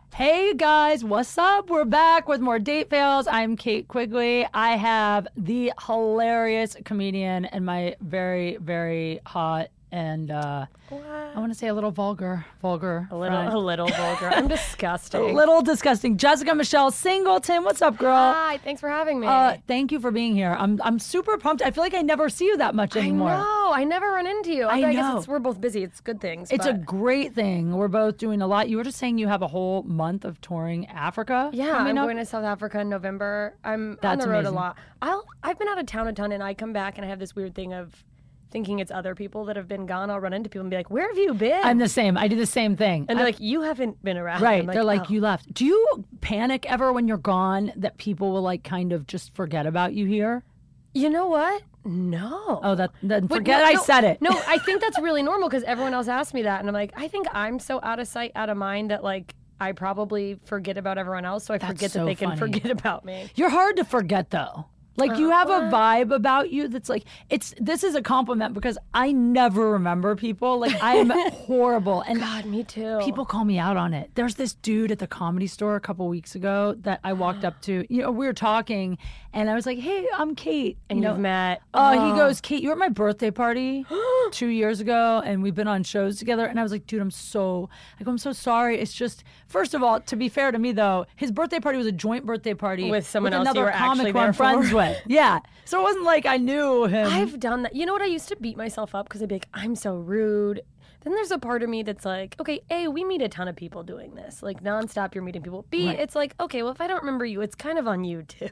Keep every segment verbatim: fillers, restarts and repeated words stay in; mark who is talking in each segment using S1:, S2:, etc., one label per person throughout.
S1: Hey guys, what's up? We're back with more Date Fails. I'm Kate Quigley. I have the hilarious comedian and my very, very hot and uh, I want to say a little vulgar, vulgar.
S2: A little,
S1: friend.
S2: a little vulgar. I'm disgusting.
S1: A little disgusting. Jessica Michelle Singleton, what's up, girl?
S2: Hi, thanks for having me.
S1: Uh, thank you for being here. I'm I'm super pumped. I feel like I never see you that much anymore.
S2: I know. I never run into you.
S1: I
S2: I, I guess
S1: know.
S2: it's, we're both busy. It's good things.
S1: It's
S2: but...
S1: a great thing. We're both doing a lot. You were just saying you have a whole month of touring Africa.
S2: Yeah,
S1: coming
S2: I'm
S1: up?
S2: going to South Africa in November. I'm
S1: That's
S2: on the road
S1: amazing.
S2: a lot. I'll, I've been out of town a ton, and I come back, and I have this weird thing of thinking it's other people that have been gone. I'll run into people and be like, where have you been?
S1: I'm the same. I do the same thing.
S2: and they're
S1: I-
S2: like, you haven't been around.
S1: Right.
S2: I'm like,
S1: They're like,
S2: oh.
S1: you left. Do you panic ever when you're gone that people will like kind of just forget about you here?
S2: You know what? No.
S1: Oh, that then
S2: Wait,
S1: forget
S2: no,
S1: I
S2: no,
S1: said it.
S2: No, I think that's really normal because everyone else asks me that. And I'm like, I think I'm so out of sight, out of mind that like I probably forget about everyone else. So I
S1: That's
S2: forget
S1: so
S2: that they can
S1: funny.
S2: forget about me.
S1: You're hard to forget though. Like you have a vibe about you that's like it's this is a compliment because I never remember people. Like I'm horrible and
S2: God, me too.
S1: people call me out on it. There's this dude at the Comedy Store a couple weeks ago that I walked up to. You know, we were talking and I was like, "Hey, I'm Kate."
S2: and
S1: you know,
S2: you've met.
S1: Oh, he goes, Kate, you were at my birthday party two years ago, and we've been on shows together. And I was like, dude, I'm so, I go, I'm so sorry. It's just, first of all, to be fair to me though, his birthday party was a joint birthday party
S2: With someone else you
S1: another
S2: were
S1: comic
S2: actually
S1: who I'm
S2: there
S1: friends
S2: for.
S1: with. Yeah, so it wasn't like I knew him.
S2: I've done that. You know what? I used to beat myself up because I'd be like, I'm so rude. Then there's a part of me that's like, okay, A, we meet a ton of people doing this. Like nonstop, you're meeting people. B,
S1: Right.
S2: it's like, okay, well, if I don't remember you, it's kind of on you too.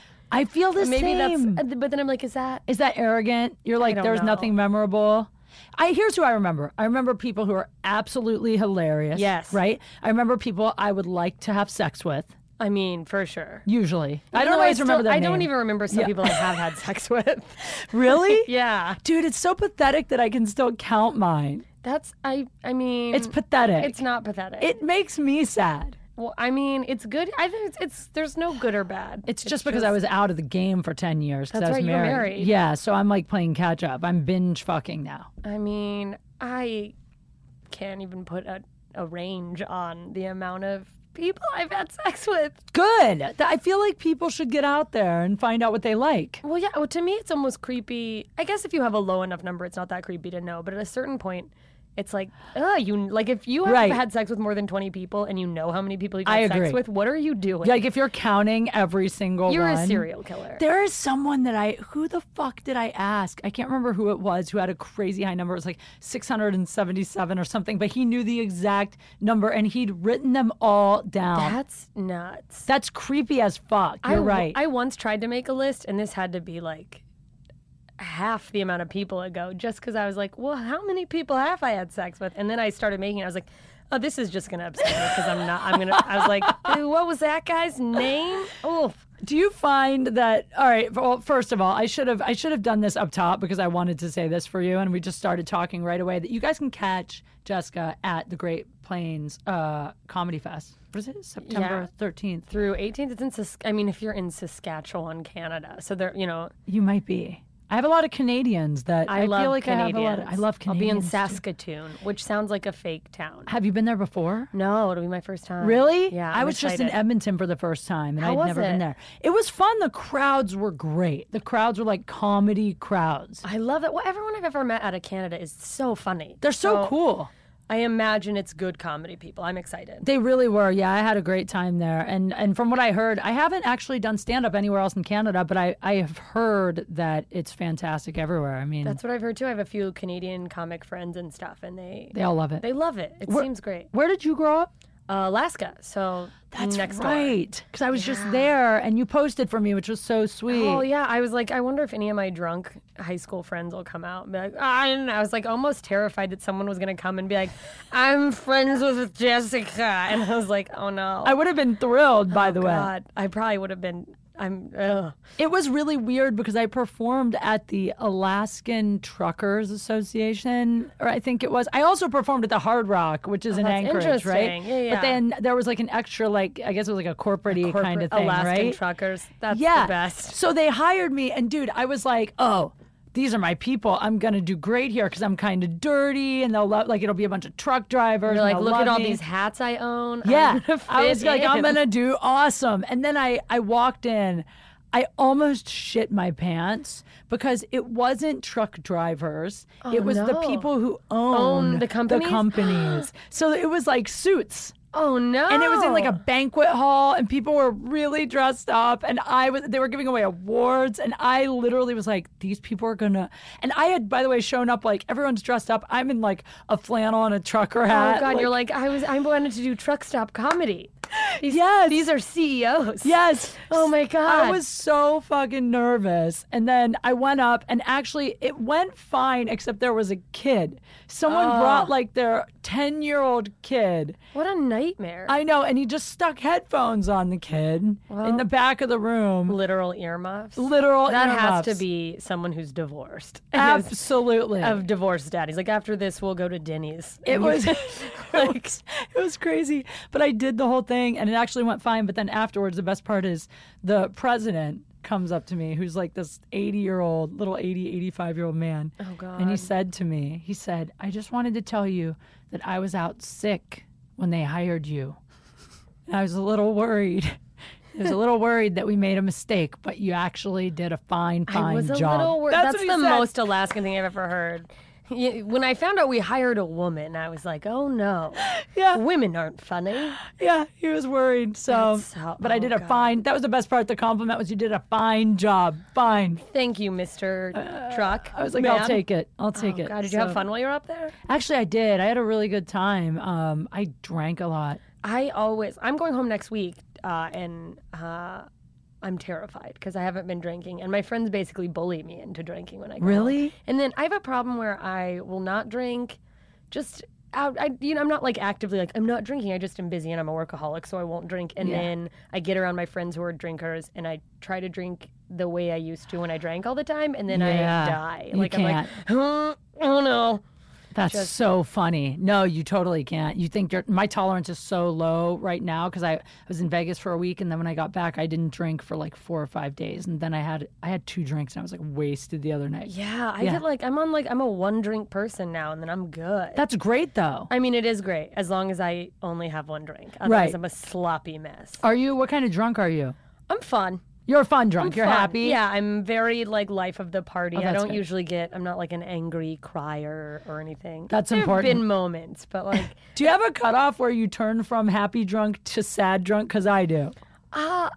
S1: I feel the
S2: Maybe
S1: same.
S2: that's, but then I'm like, is that?
S1: Is that arrogant? You're like,
S2: don't
S1: there's
S2: know.
S1: nothing memorable. I here's who I remember. I remember people who are absolutely hilarious.
S2: Yes.
S1: Right. I remember people I would like to have sex with.
S2: I mean, for sure.
S1: Usually, I
S2: Even
S1: don't
S2: though
S1: always
S2: still-
S1: remember their
S2: I don't
S1: name.
S2: even remember some
S1: Yeah.
S2: people I have had sex with.
S1: Really?
S2: Yeah,
S1: Dude, it's so pathetic that I can still count mine.
S2: that's I. I mean,
S1: It's pathetic.
S2: It's not pathetic.
S1: It makes me sad.
S2: Well, I mean, it's good. I think it's, it's there's no good or bad.
S1: It's just because I was out of the game for ten years because I
S2: That's
S1: was
S2: right, you were
S1: married.
S2: married.
S1: Yeah, so I'm like playing catch up. I'm binge fucking now.
S2: I mean, I can't even put a, a range on the amount of people I've had sex with.
S1: Good. Th- I feel like people should get out there and find out what they like.
S2: Well, yeah. Well, to me, it's almost creepy. I guess if you have a low enough number, it's not that creepy to know. But at a certain point, it's like, uh, you like if you have
S1: Right.
S2: had sex with more than twenty people and you know how many people you've
S1: I
S2: had
S1: agree.
S2: sex with, what are you doing?
S1: Like if you're counting every single
S2: You're
S1: one.
S2: a serial killer.
S1: There is someone that I, who the fuck did I ask? I can't remember who it was who had a crazy high number. It was like six hundred seventy-seven or something, but he knew the exact number and he'd written them all down.
S2: That's nuts.
S1: That's creepy as fuck.
S2: I
S1: You're
S2: w-
S1: right.
S2: I once tried to make a list, and this had to be like half the amount of people ago, just because I was like, well, how many people have I had sex with? And then I started making it. I was like, oh, this is just going to upset me because I'm not, I'm going to, I was like, "Ew, what was that guy's name? Oof.
S1: Do you find that all right, well, first of all, I should have I should have done this up top because I wanted to say this for you and we just started talking right away that you guys can catch Jessica at the Great Plains uh, Comedy Fest. What is it? September
S2: Yeah.
S1: thirteenth.
S2: Through eighteenth, it's in, Sas- I mean, if you're in Saskatchewan, Canada. So there, you know,
S1: You might be. I have a lot of Canadians that I,
S2: I, love
S1: feel like
S2: Canadians.
S1: I have a lot of, I love
S2: I'll be in
S1: Canadians. too.
S2: Saskatoon, which sounds like a fake town.
S1: Have you been there before?
S2: No, it'll be my first time.
S1: Really?
S2: Yeah.
S1: I
S2: I'm
S1: was just in
S2: excited.
S1: Edmonton for the first time and
S2: How
S1: I'd
S2: was
S1: never been
S2: it?
S1: there. It was fun. The crowds were great. The crowds were like comedy crowds.
S2: I love it. Well, everyone I've ever met out of Canada is so funny.
S1: They're so cool.
S2: I imagine it's good comedy people. I'm excited.
S1: They really were. Yeah, I had a great time there. And and from what I heard, I haven't actually done stand up anywhere else in Canada, but I, I have heard that it's fantastic everywhere. I mean,
S2: That's what I've heard too. I have a few Canadian comic friends and stuff, and they
S1: they all love it.
S2: they love it. It
S1: Where-
S2: seems great.
S1: Where did you grow up?
S2: Uh, Alaska, so
S1: That's
S2: next door.
S1: right. Because I was just there and you posted for me, which was so sweet.
S2: Oh yeah, I was like, I wonder if any of my drunk high school friends will come out and be like, ah, and I was like almost terrified that someone was gonna come and be like, I'm friends with Jessica, and I was like, oh no.
S1: I would have been thrilled, by the way.
S2: God, I probably would have been. I'm. Ugh.
S1: It was really weird because I performed at the Alaskan Truckers Association, or I think it was. I also performed at the Hard Rock, which is in
S2: Oh, that's
S1: Anchorage, right?
S2: interesting. Yeah, yeah.
S1: But then there was like an extra, like I guess it was like a corporate-y kind of thing,
S2: Alaskan
S1: right?
S2: truckers. That's
S1: yeah.
S2: the best.
S1: So they hired me, and dude, I was like, oh, these are my people. I'm going to do great here because I'm kind of dirty and they'll love, like, it'll be a bunch of truck drivers.
S2: You're like,
S1: and
S2: look
S1: they'll
S2: at
S1: love
S2: all
S1: me.
S2: these hats I own.
S1: Yeah.
S2: I'm
S1: I was like, I'm
S2: in.
S1: going to do awesome. And then I, I walked in. I almost shit my pants because it wasn't truck drivers.
S2: Oh,
S1: it was the
S2: no.
S1: people who own,
S2: Own the companies?
S1: companies. So it was like suits.
S2: Oh no!
S1: And it was in like a banquet hall, and people were really dressed up, and I was. They were giving away awards, and I literally was like, "These people are gonna." And I had, by the way, shown up like everyone's dressed up. I'm in like a flannel and a trucker hat.
S2: Oh god, you're like I was. I wanted to do truck stop comedy. These,
S1: Yes.
S2: these are C E Os.
S1: Yes.
S2: Oh my god.
S1: I was so fucking nervous. And then I went up, and actually it went fine, except there was a kid. Someone
S2: Oh.
S1: brought like their ten year old kid.
S2: What a nightmare.
S1: I know, and he just stuck headphones on the kid in
S2: Well,
S1: the back of the room.
S2: Literal earmuffs.
S1: Literal
S2: That has to
S1: earmuffs.
S2: be someone who's divorced. And is-
S1: Absolutely.
S2: Of divorced daddies. Like after this, we'll go to Denny's.
S1: It
S2: And you-
S1: was, it was it was crazy. But I did the whole thing and it actually went fine. But then afterwards, the best part is the president comes up to me, who's like this eighty year old, little eighty, eighty-five year old man.
S2: Oh, God.
S1: And he said to me, he said, I just wanted to tell you that I was out sick when they hired you. And I was a little worried. I was a little worried that we made a mistake, but you actually did a fine, fine
S2: I was a
S1: job.
S2: little worried.
S1: That's,
S2: That's,
S1: what
S2: the
S1: he said.
S2: most Alaskan thing I've ever heard. Yeah, when I found out we hired a woman, I was like, oh no.
S1: Yeah.
S2: Women aren't funny.
S1: Yeah, he was worried. So,
S2: That's so-
S1: but I
S2: oh,
S1: did a
S2: God.
S1: fine. That was the best part. The compliment was you did a fine job. Fine.
S2: Thank you, Mister Truck.
S1: I was like,
S2: Man.
S1: I'll take it. I'll take
S2: Oh,
S1: it.
S2: God, did you
S1: So-
S2: have fun while you were up there?
S1: Actually, I did. I had a really good time. Um, I drank a lot.
S2: I always, I'm going home next week, uh, and uh, I'm terrified because I haven't been drinking, and my friends basically bully me into drinking when I go
S1: Really?
S2: home. And then I have a problem where I will not drink, just out. I, you know, I'm not like actively like I'm not drinking. I just am busy and I'm a workaholic, so I won't drink. And
S1: Yeah.
S2: then I get around my friends who are drinkers, and I try to drink the way I used to when I drank all the time, and then
S1: Yeah,
S2: I die.
S1: you
S2: like I'm like,
S1: can't.
S2: huh? Oh no.
S1: That's
S2: Just-
S1: so funny. No, you totally can't. You think your my tolerance is so low right now because I was in Vegas for a week, and then when I got back, I didn't drink for like four or five days, and then I had I had two drinks, and I was like wasted the other night.
S2: Yeah, I
S1: Yeah.
S2: get like I'm on like I'm a one drink person now, and then I'm good.
S1: That's great though.
S2: I mean, it is great as long as I only have one drink. Otherwise,
S1: Right.
S2: I'm a sloppy mess.
S1: Are you? What kind of drunk are you?
S2: I'm fun.
S1: You're a fun drunk. You're
S2: Fun.
S1: happy.
S2: Yeah, I'm very like life of the party. I
S1: that's
S2: don't
S1: good.
S2: usually get. I'm not like an angry crier or anything.
S1: That's
S2: there
S1: important.
S2: Have been moments, but like,
S1: Do you have a cutoff where you turn from happy drunk to sad drunk? Because I do.
S2: uh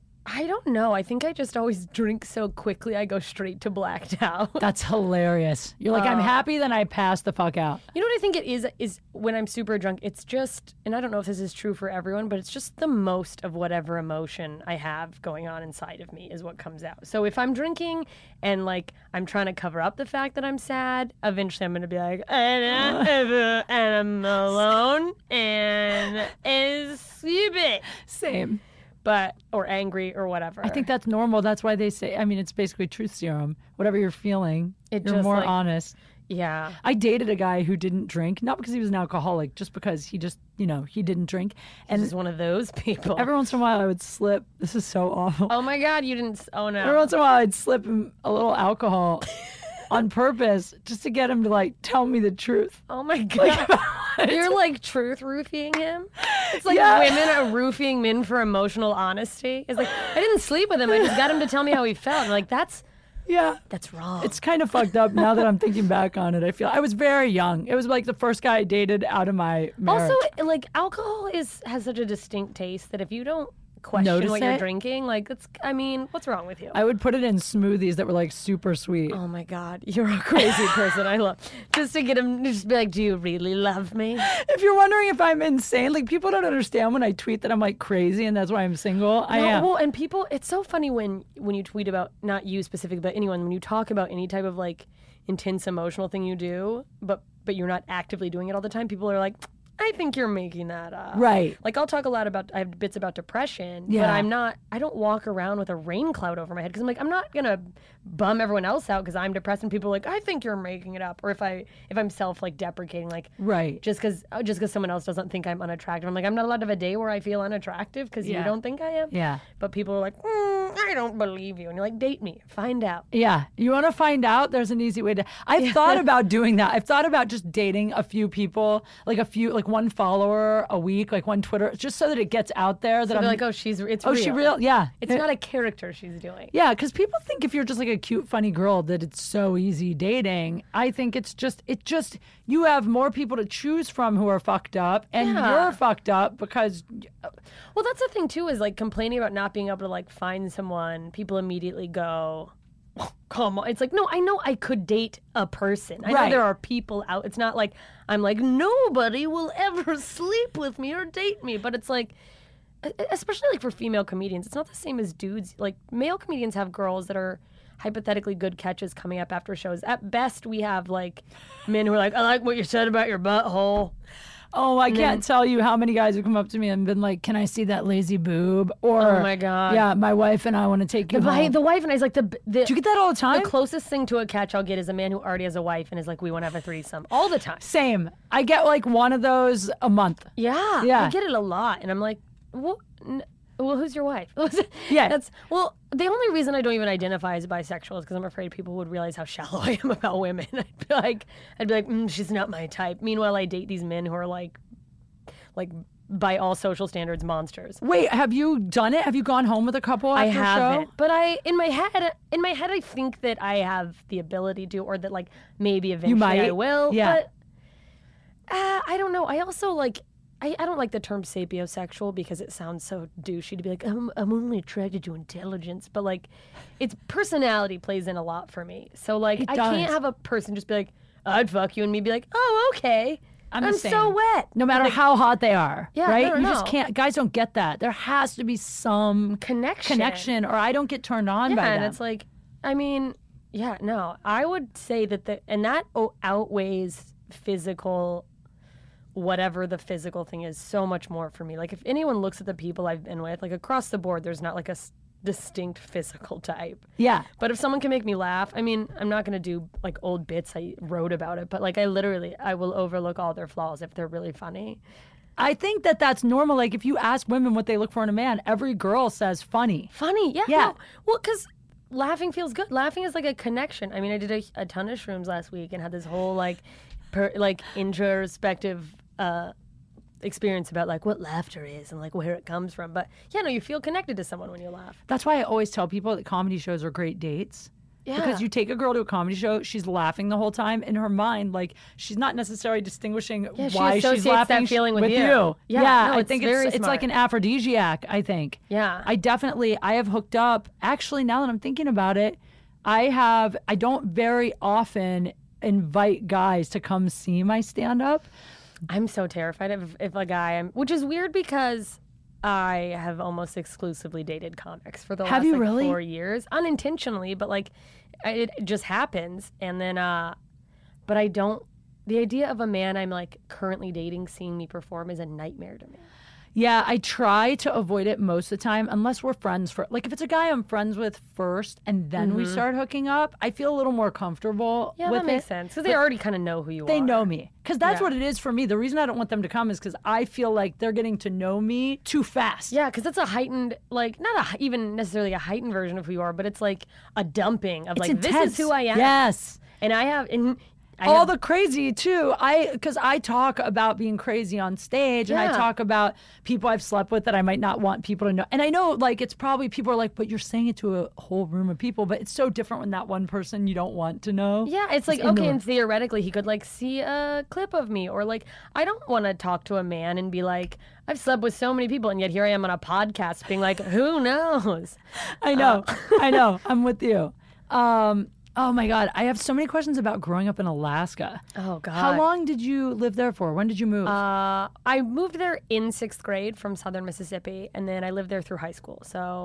S2: I don't know. I think I just always drink so quickly. I go straight to blacked out.
S1: That's hilarious. You're like, I'm
S2: Uh,
S1: happy, then I pass the fuck out.
S2: You know what I think it is is when I'm super drunk, it's just, and I don't know if this is true for everyone, but it's just the most of whatever emotion I have going on inside of me is what comes out. So if I'm drinking and like I'm trying to cover up the fact that I'm sad, eventually I'm going to be like, and, and I'm alone and is sleeping.
S1: Same.
S2: But, or angry or whatever.
S1: I think that's normal. That's why they say, I mean, it's basically truth serum. Whatever you're feeling,
S2: It
S1: you're
S2: just,
S1: more
S2: like-
S1: honest.
S2: yeah.
S1: I dated a guy who didn't drink, not because he was an alcoholic, just because he just, you know, he didn't drink.
S2: And
S1: And
S2: is one of those people.
S1: every once in a while I would slip. This is so awful.
S2: oh my God, you didn't, s- oh no.
S1: Every once in a while I'd slip him a little alcohol on purpose just to get him to like tell me the truth.
S2: Oh my God. You're like truth roofing him? It's like
S1: Yeah.
S2: women are roofing men for emotional honesty. It's like, I didn't sleep with him. I just got him to tell me how he felt. I'm like, that's
S1: Yeah.
S2: that's wrong.
S1: It's kind of fucked up now that I'm thinking back on it. I feel I was very young. It was like the first guy I dated out of my marriage.
S2: also, like, alcohol is has such a distinct taste that if you don't question
S1: Notice
S2: what you're
S1: it?
S2: drinking, like, it's, I mean, what's wrong with you?
S1: I would put it in smoothies that were like super sweet.
S2: Oh my God, you're a crazy person. I love just to get him to just be like, do you really love me?
S1: If you're wondering if I'm insane, like people don't understand when I tweet that I'm like crazy and that's why I'm single. I
S2: No,
S1: am.
S2: Well, and people, it's so funny when when you tweet about, not you specifically, but anyone, when you talk about any type of like intense emotional thing you do, but but you're not actively doing it all the time, people are like, I think you're making that up.
S1: Right.
S2: Like, I'll talk a lot about, I have bits about depression, but
S1: Yeah.
S2: I'm not, I don't walk around with a rain cloud over my head because I'm like, I'm not going to bum everyone else out because I'm depressed and people are like, I think you're making it up. Or if, I, if I'm self, like, deprecating, like,
S1: Right.
S2: just because just because someone else doesn't think I'm unattractive. I'm like, I'm not allowed to have a day where I feel unattractive because
S1: Yeah.
S2: you don't think I am.
S1: Yeah.
S2: But people are like, mm, I don't believe you. And you're like, date me. Find out.
S1: Yeah. You want to find out? There's an easy way to. I've thought about doing that. I've thought about just dating a few people, like a few, like one follower a week, like one Twitter, just so that it gets out there that
S2: So
S1: I'm
S2: they're like, oh, she's, it's
S1: oh,
S2: real.
S1: she real? Yeah.
S2: It's not a character she's doing.
S1: Yeah, because people think if you're just like a cute, funny girl that it's so easy dating. I think it's just, it just, you have more people to choose from who are fucked up, and
S2: Yeah.
S1: you're fucked up because,
S2: Well, that's the thing too, is like complaining about not being able to like find someone. People immediately go, "Oh, come on." It's like, no, I know I could date a person. I know
S1: Right.
S2: there are people out. It's not like I'm like, nobody will ever sleep with me or date me. But it's like, e- especially like for female comedians, it's not the same as dudes. Like male comedians have girls that are hypothetically good catches coming up after shows. At best, we have like men who are like, I like what you said about your butthole.
S1: oh, I can't tell you how many guys have come up to me and been like, "Can I see that lazy boob?" Or,
S2: Oh my God.
S1: yeah, my wife and I want to take you
S2: The,
S1: home.
S2: wi- the wife and I is like the the.
S1: Do you get that all the time?
S2: The closest thing to a catch I'll get is a man who already has a wife and is like, we want to have a threesome all the time.
S1: Same. I get like one of those a month.
S2: Yeah,
S1: Yeah.
S2: I get it a lot, and I'm like, well, n- well, who's your wife?
S1: Yeah.
S2: that's well. The only reason I don't even identify as bisexual is because I'm afraid people would realize how shallow I am about women. I'd be like, I'd be like, mm, she's not my type. Meanwhile, I date these men who are like, like by all social standards, monsters.
S1: Wait, have you done it? Have you gone home with a couple
S2: I
S1: after a
S2: haven't,
S1: show?
S2: but I in my head, in my head, I think that I have the ability to, or that like maybe eventually
S1: might.
S2: I will.
S1: Yeah.
S2: But uh, I don't know. I also like. I, I don't like the term sapiosexual because it sounds so douchey to be like, I'm, I'm only attracted to intelligence. But like, its personality plays in a lot for me. So like,
S1: It
S2: I
S1: does.
S2: can't have a person just be like, I'd fuck you, and me be like, oh, okay.
S1: I'm the
S2: I'm
S1: same.
S2: so wet.
S1: No matter how hot they are,
S2: Yeah,
S1: right?
S2: no,
S1: you
S2: no,
S1: just
S2: no.
S1: can't. Guys don't get that. There has to be some
S2: Connection.
S1: connection, or I don't get turned on
S2: Yeah,
S1: by
S2: and
S1: them.
S2: it's like, I mean, yeah, no, I would say that the and that o- outweighs physical, whatever the physical thing is, so much more for me. Like if anyone looks at the people I've been with, like across the board, there's not like a s- distinct physical type.
S1: yeah,
S2: But if someone can make me laugh, I mean, I'm not gonna do like old bits I wrote about it, but like I literally, I will overlook all their flaws if they're really funny.
S1: I think that that's normal. Like if you ask women what they look for in a man, every girl says funny.
S2: Funny, yeah.
S1: Yeah.
S2: No. Well, because laughing feels good. Laughing is like a connection. I mean, I did a, a ton of shrooms last week and had this whole like, per, like introspective uh, experience about like what laughter is and like where it comes from. But yeah, no, you feel connected to someone when you laugh.
S1: That's why I always tell people that comedy shows are great dates.
S2: Yeah.
S1: Because you take a girl to a comedy show, she's laughing the whole time in her mind, like she's not necessarily distinguishing
S2: Yeah, she
S1: why
S2: associates
S1: she's laughing
S2: that feeling with you.
S1: you.
S2: Yeah, no,
S1: I
S2: it's
S1: think
S2: very
S1: it's it's like
S2: smart.
S1: an aphrodisiac. I think.
S2: Yeah.
S1: I definitely I have hooked up. Actually, now that I'm thinking about it, I have. I don't very often invite guys to come see my stand up.
S2: I'm so terrified of if a guy, I'm, which is weird because I have almost exclusively dated comics for the
S1: Have
S2: last
S1: you
S2: like,
S1: really?
S2: four years, unintentionally, but like I- it, it just happens. And then, uh, but I don't. The idea of a man I'm like currently dating seeing me perform is a nightmare to me.
S1: Yeah, I try to avoid it most of the time, unless we're friends for like if it's a guy I'm friends with first and then we start hooking up, I feel a little more comfortable
S2: Mm-hmm. Yeah,
S1: with
S2: that makes
S1: it.
S2: sense because they already kind of know who you
S1: They
S2: are.
S1: know me because that's
S2: Yeah.
S1: what it is for me. The reason I don't want them to come is because I feel like they're getting to know me too fast.
S2: Yeah, because that's a heightened, like not a, even necessarily a heightened version of who you are, but it's like a dumping of
S1: It's
S2: like this
S1: intense.
S2: is who I am.
S1: Yes.
S2: And I have and I
S1: All
S2: have,
S1: the crazy too. I because I talk about being crazy on stage, and I
S2: Yeah.
S1: talk about people I've slept with that I might not want people to know. And I know, like, it's probably people are like, "But you're saying it to a whole room of people." But it's so different when that one person you don't want to know.
S2: Yeah, it's like,
S1: in the
S2: okay,
S1: room.
S2: and theoretically, he could like see a clip of me, or like, I don't want to talk to a man and be like, I've slept with so many people, and yet here I am on a podcast being like, who knows?
S1: I know, I know. I'm with you. Um, oh my God, I have so many questions about growing up in Alaska.
S2: Oh, God.
S1: How long did you live there for? When did you move?
S2: Uh, I moved there in sixth grade from southern Mississippi, and then I lived there through high school. So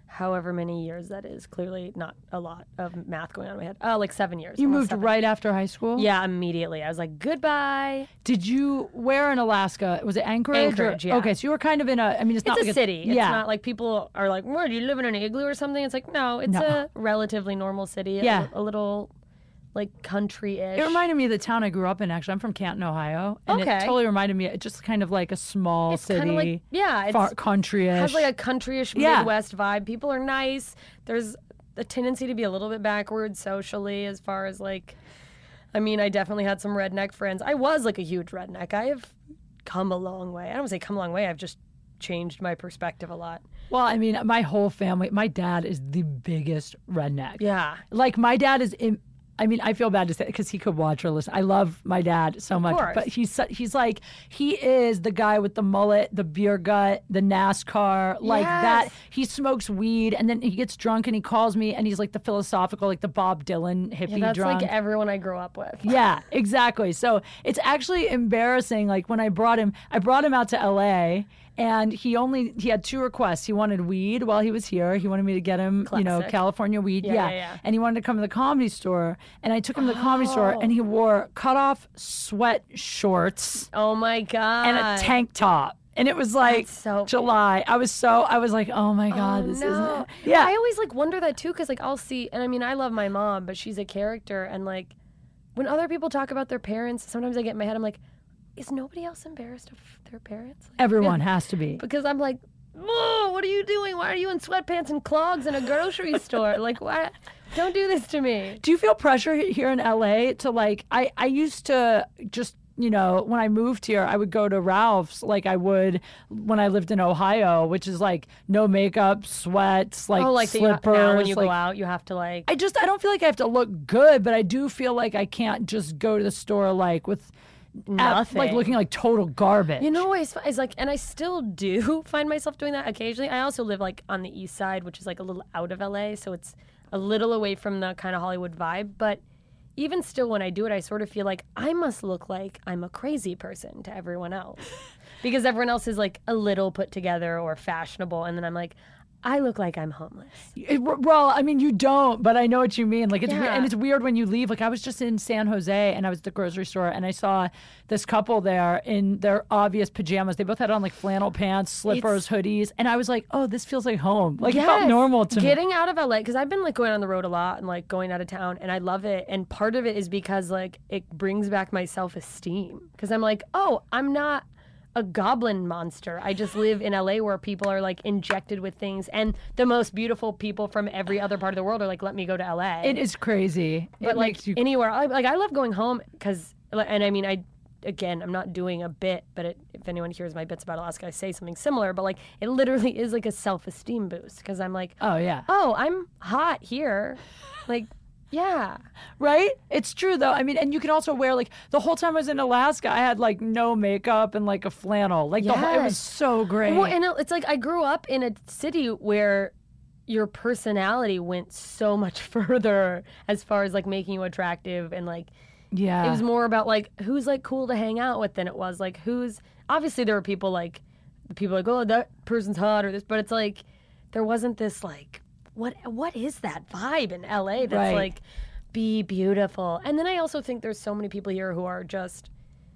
S2: however many years that is. Clearly not a lot of math going on in my head. Oh, like seven years.
S1: You
S2: almost
S1: moved
S2: seven.
S1: right after high school?
S2: Yeah, immediately. I was like, goodbye.
S1: Did you, where in Alaska? Was it Anchorage?
S2: Anchorage,
S1: or,
S2: yeah.
S1: Okay, so you were kind of in a, I mean, it's,
S2: It's
S1: not
S2: a
S1: like
S2: city. It's
S1: yeah.
S2: not like people are like, where, do you live in an igloo or something? It's like, no, it's
S1: No.
S2: a relatively normal city.
S1: Yeah.
S2: A, a little, like, country-ish.
S1: It reminded me of the town I grew up in, actually. I'm from Canton, Ohio. And
S2: Okay.
S1: it totally reminded me, it just kind of like a small
S2: It's
S1: city.
S2: kind of like, yeah, it's
S1: far, country-ish.
S2: has like a country-ish
S1: Yeah.
S2: Midwest vibe. People are nice. There's a tendency to be a little bit backward socially as far as like, I mean, I definitely had some redneck friends. I was like a huge redneck. I have come a long way. I don't want to say come a long way. I've just changed my perspective a lot.
S1: Well, I mean, my whole family, my dad is the biggest redneck.
S2: Yeah.
S1: Like, my dad is in, I mean, I feel bad to say because he could watch or listen. I love my dad so much,
S2: course.
S1: but he's su- he's like he is the guy with the mullet, the beer gut, the NASCAR, like
S2: Yes.
S1: that. He smokes weed and then he gets drunk and he calls me and he's like the philosophical, like the Bob Dylan hippie
S2: Yeah, that's
S1: drunk.
S2: like everyone I grew up with.
S1: Yeah, exactly. So it's actually embarrassing. Like when I brought him, I brought him out to L A and he only, he had two requests. He wanted weed while he was here. He wanted me to get him, you know,
S2: Classic.
S1: California weed.
S2: Yeah,
S1: Yeah,
S2: yeah, yeah.
S1: And he wanted to come to the Comedy Store. And I took him to the Comedy Store and he wore cutoff sweat shorts
S2: Oh my God.
S1: and a tank top. And it was like
S2: That's so-
S1: July. I was so, I was like, oh my God,
S2: Oh,
S1: this
S2: no.
S1: isn't. Yeah.
S2: I always like wonder that too, because like I'll see, and I mean, I love my mom, but she's a character, and like when other people talk about their parents, sometimes I get in my head, I'm like, is nobody else embarrassed of their parents? Like,
S1: Everyone has to be.
S2: because I'm like, whoa, what are you doing? Why are you in sweatpants and clogs in a grocery store? Like, why? Don't do this to me.
S1: Do you feel pressure here in L A to like, I, I used to just, you know, when I moved here, I would go to Ralph's like I would when I lived in Ohio, which is like no makeup, sweats, like
S2: oh, like the,
S1: slippers.
S2: now when you
S1: like,
S2: go out, you have to like.
S1: I just, I don't feel like I have to look good, but I do feel like I can't just go to the store like with
S2: Nothing.
S1: like looking like total garbage.
S2: You know, it's, it's like, and I still do find myself doing that occasionally. I also live like on the east side, which is like a little out of L A, so it's a little away from the kind of Hollywood vibe. But even still, when I do it, I sort of feel like I must look like I'm a crazy person to everyone else, because everyone else is like a little put together or fashionable, and then I'm like, I look like I'm homeless.
S1: It- well, I mean, you don't, but I know what you mean. Like, it's weird,
S2: Yeah.
S1: and it's weird when you leave. Like, I was just in San Jose, and I was at the grocery store, and I saw this couple there in their obvious pajamas. They both had on like flannel pants, slippers, hoodies, and I was like, "Oh, this feels like home." Like, it felt
S2: Yes.
S1: normal to me.
S2: Getting out of L A, because I've been like going on the road a lot and like going out of town, and I love it. And part of it is because like it brings back my self esteem, because I'm like, oh, I'm not a goblin monster. I just live in L A where people are like injected with things, and the most beautiful people from every other part of the world are like, let me go to L A.
S1: It is crazy.
S2: but
S1: it
S2: like
S1: makes you.
S2: anywhere, I, like I love going home because, and I mean, I again, I'm not doing a bit, but it, if anyone hears my bits about Alaska, I say something similar. But like, it literally is like a self-esteem boost, because I'm like,
S1: Oh yeah.
S2: oh, I'm hot here. Like, yeah.
S1: Right? It's true though. I mean, and you can also wear like the whole time I was in Alaska, I had like no makeup and like a flannel. Like the whole, it was
S2: Yes.
S1: so great.
S2: Well, and it- it's like I grew up in a city where your personality went so much further as far as like making you attractive, and like
S1: yeah.
S2: it was more about like who's like cool to hang out with than it was like who's, obviously there were people like people like, oh, that person's hot or this, but it's like there wasn't this like what what is that vibe in L A that's
S1: Right.
S2: like be beautiful. And then I also think there's so many people here who are just,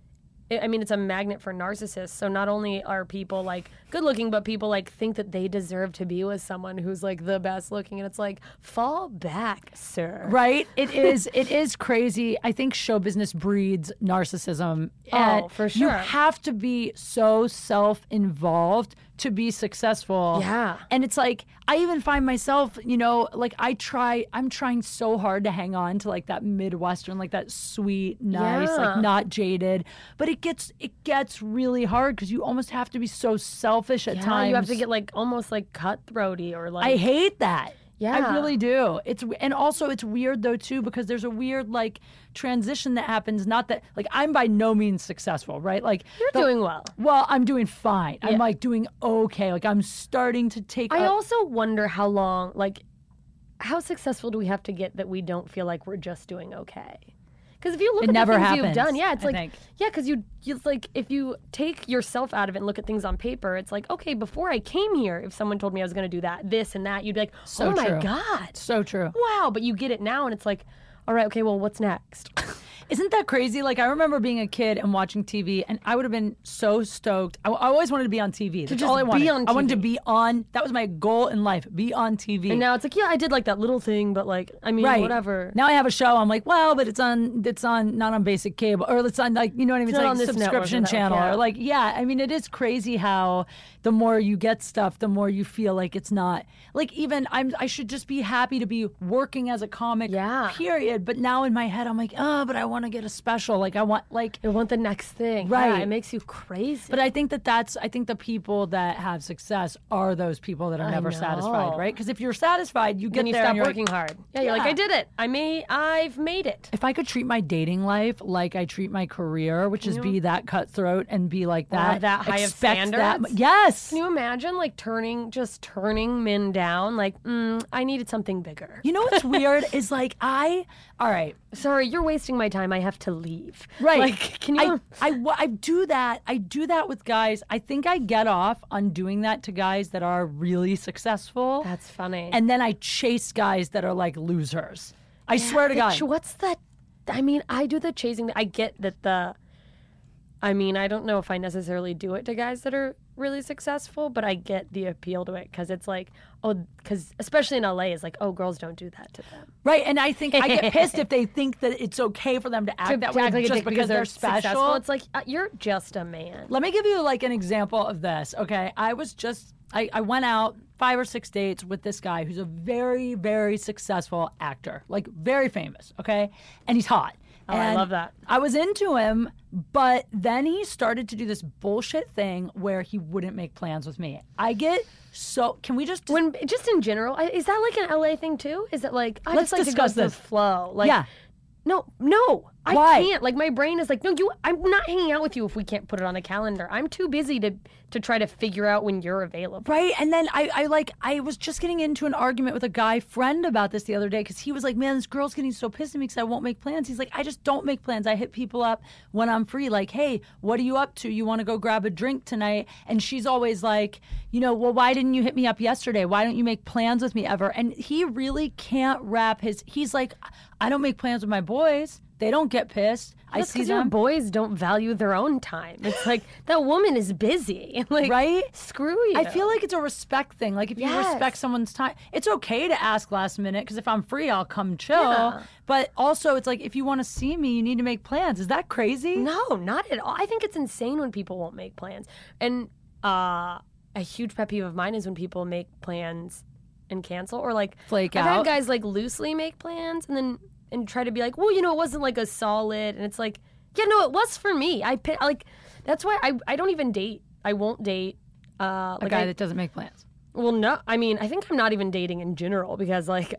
S2: I mean, it's a magnet for narcissists. So not only are people like good looking, but people like think that they deserve to be with someone who's like the best looking. And it's like, fall back, sir.
S1: Right? It is it is crazy. I think show business breeds narcissism. And
S2: Oh, for
S1: You
S2: sure.
S1: have to be so self-involved to be successful.
S2: Yeah.
S1: And it's like I even find myself, you know, like I try I'm trying so hard to hang on to like that Midwestern, like that sweet, nice,
S2: Yeah.
S1: like not jaded. But it gets it gets really hard because you almost have to be so selfish at
S2: Yeah,
S1: times.
S2: you have to get like almost like cutthroaty or like
S1: I hate that. I
S2: Yeah.
S1: really do. It's and also it's weird though too because there's a weird like transition that happens. Not that like I'm by no means successful, right? Like
S2: you're
S1: the-
S2: doing well.
S1: well. I'm doing fine. I'm
S2: Yeah.
S1: like doing okay. Like I'm starting to take.
S2: I
S1: a-
S2: also wonder how long, like, how successful do we have to get that we don't feel like we're just doing okay? Because if you look
S1: It
S2: at
S1: never
S2: the things
S1: happens,
S2: you've done, yeah, it's
S1: I
S2: like,
S1: think.
S2: yeah, because you, you like, if you take yourself out of it and look at things on paper, it's like, okay, before I came here, if someone told me I was going to do that, this and that, you'd be like,
S1: So
S2: oh my
S1: true.
S2: God.
S1: So true.
S2: Wow. But you get it now and it's like, all right, okay, well, what's next?
S1: Isn't that crazy? Like, I remember being a kid and watching T V, and I would have been so stoked. I, I always wanted to be on T V. That's
S2: just
S1: all I wanted.
S2: be on
S1: I wanted to
S2: T V.
S1: be on. That was my goal in life. Be on T V.
S2: And now it's like, yeah, I did like that little thing, but like, I mean,
S1: right.
S2: whatever.
S1: Now I have a show. I'm like, well, but it's on. It's on not on basic cable, or it's on like you know what I mean. It's,
S2: not
S1: like
S2: on this network or
S1: subscription
S2: that,
S1: channel,
S2: yeah.
S1: or like yeah. I mean, it is crazy how the more you get stuff, the more you feel like it's not like even I'm. I should just be happy to be working as a comic.
S2: Yeah.
S1: Period. But now in my head, I'm like, oh, but I want to get a special. Like I want like.
S2: I want the next thing.
S1: Right.
S2: Yeah, it makes you crazy.
S1: But I think that that's, I think the people that have success are those people that are
S2: I
S1: never
S2: know.
S1: satisfied, right? Because if you're satisfied, you get
S2: then you
S1: there
S2: stop
S1: and you're
S2: working
S1: like,
S2: hard. Yeah, you're like,
S1: Yeah.
S2: I did it. I made, I've made it.
S1: if I could treat my dating life like I treat my career, which is be that cutthroat and be like that,
S2: Have that high of
S1: expect that-
S2: standards?
S1: yes.
S2: Can you imagine like turning, just turning men down? Like, mm, I needed something bigger.
S1: You know what's weird is like I, all right,
S2: Sorry, you're wasting my time. I have to leave.
S1: right.
S2: Like, can you?
S1: I, I, wa- I do that. I do that with guys. I think I get off on doing that to guys that are really successful.
S2: That's funny.
S1: And then I chase guys that are like losers. I swear to
S2: The
S1: God.
S2: ch- What's that? I mean, I do the chasing. I get that the. I mean, I don't know if I necessarily do it to guys that are really successful, but I get the appeal to it because it's like, oh, because especially in L A, it's like, oh, girls don't do that to them.
S1: Right, and I think I get pissed if they think that it's okay for them to act
S2: To
S1: that
S2: act
S1: way
S2: like a
S1: just
S2: dick
S1: because, they're
S2: successful.
S1: special.
S2: It's like uh, you're just a man.
S1: Let me give you like an example of this. Okay, I was just I, I went out five or six dates with this guy who's a very very successful actor, like very famous. Okay, and he's hot.
S2: Oh, I
S1: And
S2: love that.
S1: I was into him, but then he started to do this bullshit thing where he wouldn't make plans with me. I get so. Can we just?
S2: When just in general, I- is that like an L A thing too? Is it like I
S1: Let's
S2: just like
S1: discuss
S2: to go with
S1: this.
S2: the flow? Like,
S1: Yeah.
S2: No, no, I
S1: Why?
S2: can't. Like my brain is like, no, you. I'm not hanging out with you if we can't put it on a calendar. I'm too busy to to try to figure out when you're available.
S1: Right. And then I, I like, I was just getting into an argument with a guy friend about this the other day because he was like, man, this girl's getting so pissed at me because I won't make plans. He's like, I just don't make plans. I hit people up when I'm free. Like, hey, what are you up to? You want to go grab a drink tonight? And she's always like, you know, well, why didn't you hit me up yesterday? Why don't you make plans with me ever? And he really can't wrap his, he's like, I don't make plans with my boys. They don't get pissed. I
S2: That's
S1: see
S2: because your
S1: them.
S2: boys don't value their own time. It's like that woman is busy. Like,
S1: Right?
S2: Screw you.
S1: I feel like it's a respect thing. Like if you
S2: Yes.
S1: respect someone's time, it's okay to ask last minute because if I'm free, I'll come chill.
S2: Yeah.
S1: But also, it's like if you want to see me, you need to make plans. Is that crazy?
S2: No, not at all. I think it's insane when people won't make plans. And uh, a huge pet peeve of mine is when people make plans and cancel or like
S1: Flake
S2: I've
S1: out.
S2: had guys like loosely make plans and then and try to be like, well, you know, it wasn't like a solid, and it's like, yeah, no, it was for me. I pi- like that's why I I don't even date. I won't date. Uh,
S1: A
S2: like
S1: guy
S2: I,
S1: that doesn't make plans.
S2: well, no, I mean, I think I'm not even dating in general because like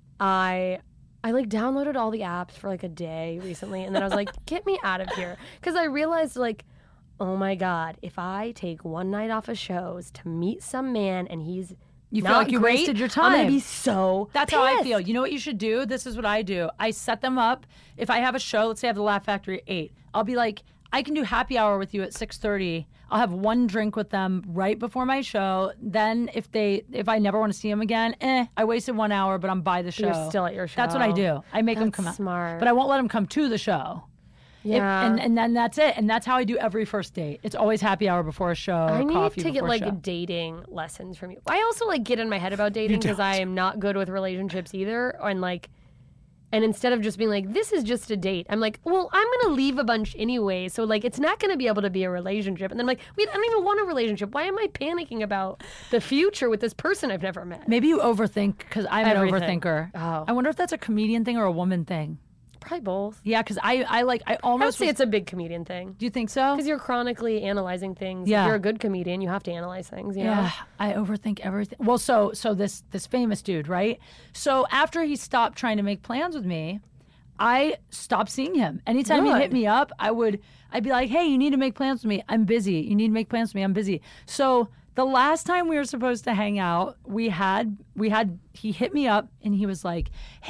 S2: I I like downloaded all the apps for like a day recently and then I was like, get me out of here because I realized like, oh my god, if I take one night off of shows to meet some man and he's
S1: You feel
S2: not
S1: like you
S2: great,
S1: wasted your
S2: I'm gonna
S1: time.
S2: be so
S1: That's how I
S2: pissed.
S1: feel. You know what you should do? This is what I do. I set them up. If I have a show, let's say I have the Laugh Factory at eight, I'll be like, I can do happy hour with you at six thirty. I'll have one drink with them right before my show. Then if they, if I never want to see them again, eh, I wasted one hour, but I'm by the show.
S2: You're still at your show.
S1: That's what I do. I make them
S2: That's
S1: come out.
S2: smart.
S1: But I won't let them come to the show. If-
S2: Yeah.
S1: and, and then that's it. And that's how I do every first date. It's always happy hour before a show.
S2: I
S1: or
S2: need
S1: coffee
S2: to get
S1: before a
S2: like
S1: show.
S2: dating lessons from you. I also like get in my head about dating because I am not good with relationships either. And like, and instead of just being like, this is just a date, I'm like, well, I'm gonna leave a bunch anyway, so like, it's not gonna be able to be a relationship. And then I'm like, wait, I don't even want a relationship. Why am I panicking about the future with this person I've never met?
S1: Maybe you overthink because I'm
S2: Everything.
S1: an overthinker.
S2: Oh.
S1: I wonder if that's a comedian thing or a woman thing.
S2: Probably both.
S1: Yeah, because I, I like, I
S2: I would
S1: almost.
S2: say
S1: was-
S2: it's a big comedian thing.
S1: do you think so?
S2: Because you're chronically analyzing things.
S1: Yeah.
S2: If you're a good comedian, you have to analyze things, you know?
S1: Yeah, I overthink everything. Well, so so this this famous dude, right? So after he stopped trying to make plans with me, I stopped seeing him. Anytime he
S2: Good.
S1: hit me up, I would I'd be like, "Hey, you need to make plans with me. I'm busy. You need to make plans with me. I'm busy." So the last time we were supposed to hang out, we had we had he hit me up and he was like, "Hey,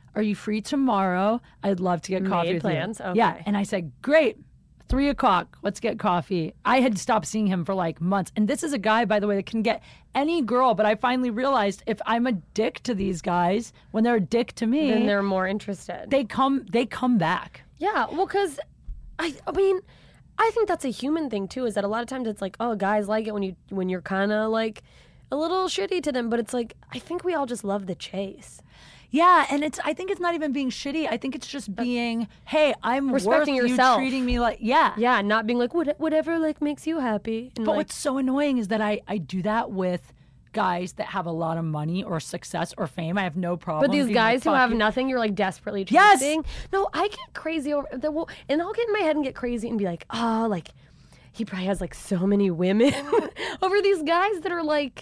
S1: are you free tomorrow? I'd love to get coffee
S2: Made
S1: with
S2: plans,
S1: you.
S2: okay.
S1: Yeah, and I said, great. Three o'clock, let's get coffee. I had stopped seeing him for like months. And this is a guy, by the way, that can get any girl. But I finally realized if I'm a dick to these guys, when they're a dick to me,
S2: Then they're more interested.
S1: they come they come back.
S2: Yeah, well, because I, I mean, I think that's a human thing too. Is that a lot of times it's like, oh, guys like it when you when you're kind of like a little shitty to them, but it's like I think we all just love the chase.
S1: Yeah, and it's I think it's not even being shitty. I think it's just being, hey, I'm
S2: Respecting
S1: worth
S2: yourself.
S1: you treating me like yeah.
S2: Yeah, not being like what, whatever like makes you happy. And
S1: But
S2: like,
S1: what's so annoying is that I, I do that with guys that have a lot of money or success or fame. I have no problem.
S2: but these
S1: being
S2: guys
S1: like,
S2: who
S1: "Fuck
S2: have
S1: you."
S2: nothing, you're like desperately
S1: Yes!
S2: chasing. No, I get crazy over the well, and I'll get in my head and get crazy and be like, oh, like he probably has like so many women over these guys that are like.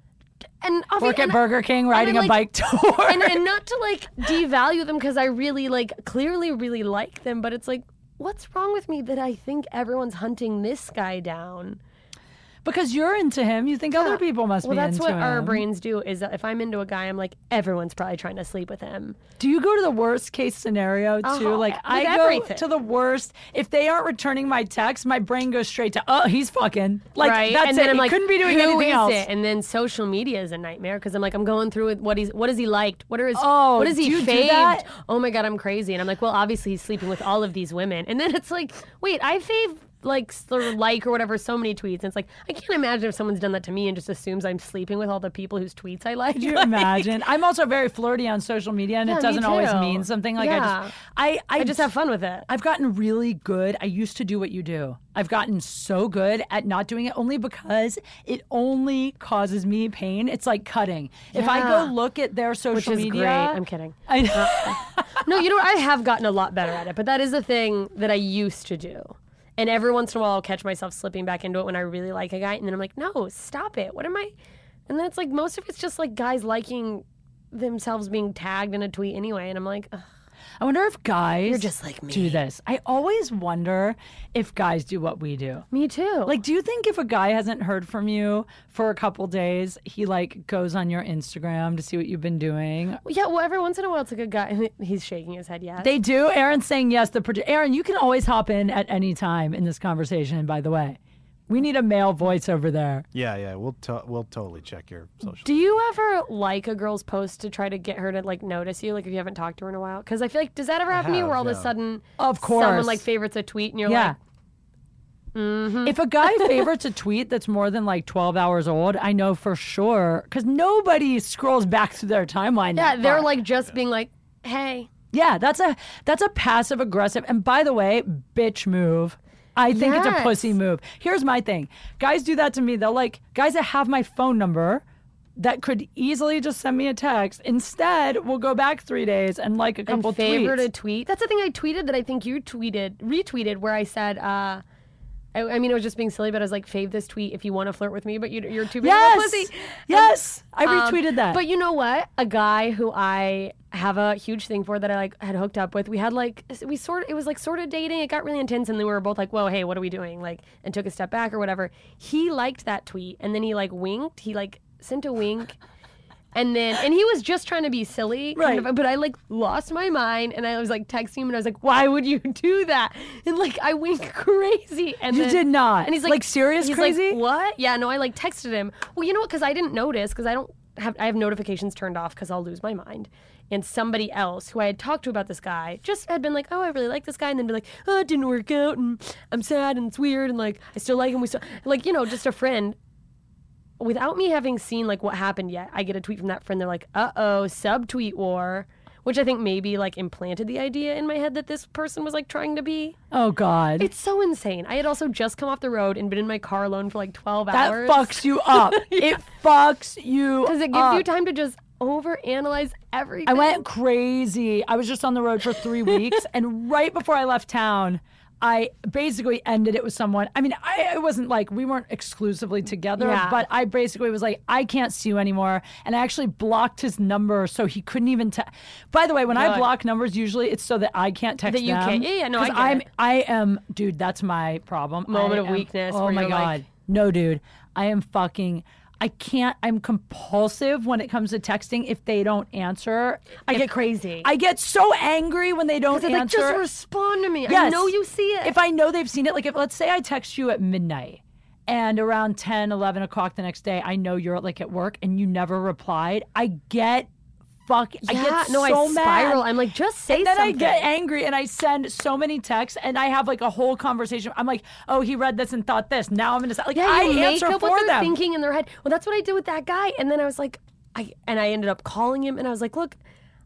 S2: And obvi-
S1: Work at
S2: and-
S1: Burger King riding
S2: like-
S1: a bike tour.
S2: and, and not to like devalue them because I really like clearly really like them, but it's like, what's wrong with me that I think everyone's hunting this guy down?
S1: Because you're into him, you think other people must
S2: Well,
S1: be
S2: that's
S1: into
S2: what
S1: him.
S2: our brains do. Is that if I'm into a guy, I'm like, everyone's probably trying to sleep with him.
S1: Do you go to the worst case scenario too?
S2: Uh-huh,
S1: Like
S2: with
S1: I
S2: everything.
S1: go to the worst. If they aren't returning my text, my brain goes straight to, oh, he's fucking. Like
S2: right?
S1: that's
S2: and then
S1: it.
S2: I'm
S1: He
S2: like,
S1: couldn't be doing
S2: who
S1: anything
S2: is
S1: else.
S2: it? And then social media is a nightmare because I'm like, I'm going through it. What he's, what has he liked? What are his,
S1: Oh,
S2: what has
S1: do
S2: he
S1: you do
S2: faved?
S1: that?
S2: Oh my god, I'm crazy. And I'm like, well, obviously he's sleeping with all of these women. And then it's like, wait, I fave like or like or whatever so many tweets. And it's like I can't imagine if someone's done that to me and just assumes I'm sleeping with all the people whose tweets I like.
S1: Could you
S2: Like,
S1: imagine? I'm also very flirty on social media, and
S2: Yeah,
S1: it
S2: me
S1: doesn't always
S2: too.
S1: mean something. Like I
S2: Yeah.
S1: just, I, I,
S2: I just have fun with it.
S1: I've gotten really good. I used to do what you do. I've gotten so good at not doing it only because it only causes me pain. It's like cutting. If I
S2: Yeah.
S1: go look at their social
S2: Which is
S1: media,
S2: great. I'm kidding.
S1: I,
S2: No, you know what? I have gotten a lot better at it, but that is a thing that I used to do. And every once in a while, I'll catch myself slipping back into it when I really like a guy, and then I'm like, no, stop it. What am I? And then it's like most of it's just like guys liking themselves being tagged in a tweet anyway, and I'm like, ugh.
S1: I wonder if guys
S2: You're just like me.
S1: do this. I always wonder if guys do what we do.
S2: Me too.
S1: Like, do you think if a guy hasn't heard from you for a couple days, he like goes on your Instagram to see what you've been doing?
S2: yeah, well, every once in a while, it's like a guy, and he's shaking his head, yes.
S1: They do. Aaron's saying yes. The produ- Aaron, you can always hop in at any time in this conversation. By the way, we need a male voice over there.
S3: Yeah, yeah, we'll to- we'll totally check your social.
S2: Do you ever like a girl's post to try to get her to like notice you, like if you haven't talked to her in a while? Because I feel like, does that ever happen to you
S3: have,
S2: where all of a
S3: yeah.
S2: sudden
S1: Of course.
S2: someone like favorites a tweet and you're
S1: Yeah.
S2: like, mm-hmm.
S1: If a guy favorites a tweet that's more than like twelve hours old, I know for sure because nobody scrolls back through their timeline.
S2: yeah,
S1: that
S2: they're
S1: far.
S2: like just being like, hey.
S1: Yeah, that's a that's a passive aggressive. And by the way, bitch move. I think it's a
S2: Yes.
S1: pussy move. Here's my thing. Guys do that to me. They'll like guys that have my phone number that could easily just send me a text. Instead, we'll go back three days and like a
S2: And
S1: couple
S2: favorite
S1: tweets.
S2: a tweet. That's the thing I tweeted that I think you tweeted, retweeted, where I said, uh, I, I mean, it was just being silly, but I was like, fave this tweet if you want to flirt with me, but you, you're too big
S1: Yes,
S2: of a pussy.
S1: yes, I
S2: Um,
S1: retweeted that.
S2: But you know what? A guy who I have a huge thing for that I like had hooked up with. We had like we sort it was like sort of dating. It got really intense, and then we were both like, "Whoa, hey, what are we doing?" Like, and took a step back or whatever. He liked that tweet, and then he like winked. He like sent a wink. And then, and he was just trying to be silly, kind
S1: Right.
S2: of, but I like lost my mind, and I was like texting him, and I was like, "Why would you do that?" And like I wink crazy, and
S1: You
S2: then-
S1: did not.
S2: And he's like,
S1: Like, serious
S2: he's
S1: crazy?
S2: Like, what? Yeah, no, I like texted him. Well, you know what? Because I didn't notice, because I don't have I have notifications turned off because I'll lose my mind. And somebody else who I had talked to about this guy just had been like, "Oh, I really like this guy," and then be like, "Oh, it didn't work out, and I'm sad, and it's weird, and like I still like him. We still like, you know, just a friend." Without me having seen like what happened yet, I get a tweet from that friend. They're like, "Uh oh, subtweet war," which I think maybe like implanted the idea in my head that this person was like trying to be.
S1: Oh God,
S2: It's so insane. I had also just come off the road and been in my car alone for like twelve
S1: that
S2: hours.
S1: fucks you up. It fucks you
S2: Because it gives
S1: up.
S2: you time to just overanalyze everything.
S1: I went crazy. I was just on the road for three weeks, and right before I left town, I basically ended it with someone. I mean, I it wasn't like we weren't exclusively together,
S2: Yeah.
S1: but I basically was like, I can't see you anymore, and I actually blocked his number so he couldn't even. Te- By the way, when I
S2: Good.
S1: block numbers, usually it's so that I can't text
S2: That you
S1: them.
S2: can't- yeah, yeah, no, I
S1: 'Cause
S2: get
S1: I'm,
S2: it.
S1: I am, dude. That's my problem.
S2: Moment
S1: I
S2: of
S1: am-
S2: weakness
S1: Oh
S2: where
S1: my
S2: you're
S1: God,
S2: like-
S1: no, dude. I am fucking. I can't, I'm compulsive when it comes to texting. If they don't answer,
S2: I
S1: if-
S2: get crazy.
S1: I get so angry when they don't
S2: They're like,
S1: answer.
S2: just respond to me. I
S1: Yes.
S2: know you see it.
S1: If I know they've seen it, like if let's say I text you at midnight and around ten, eleven o'clock the next day, I know you're like at work and you never replied, I get fuck, I
S2: yeah,
S1: get
S2: no,
S1: so
S2: I spiral.
S1: mad.
S2: I'm like, just say
S1: And then
S2: something.
S1: I get angry and I send so many texts and I have like a whole conversation. I'm like, oh, he read this and thought this. Now I'm gonna say like
S2: Yeah,
S1: I
S2: you make
S1: answer
S2: up
S1: for
S2: what they're
S1: them.
S2: thinking in their head. Well, that's what I did with that guy. And then I was like, I and I ended up calling him and I was like, look,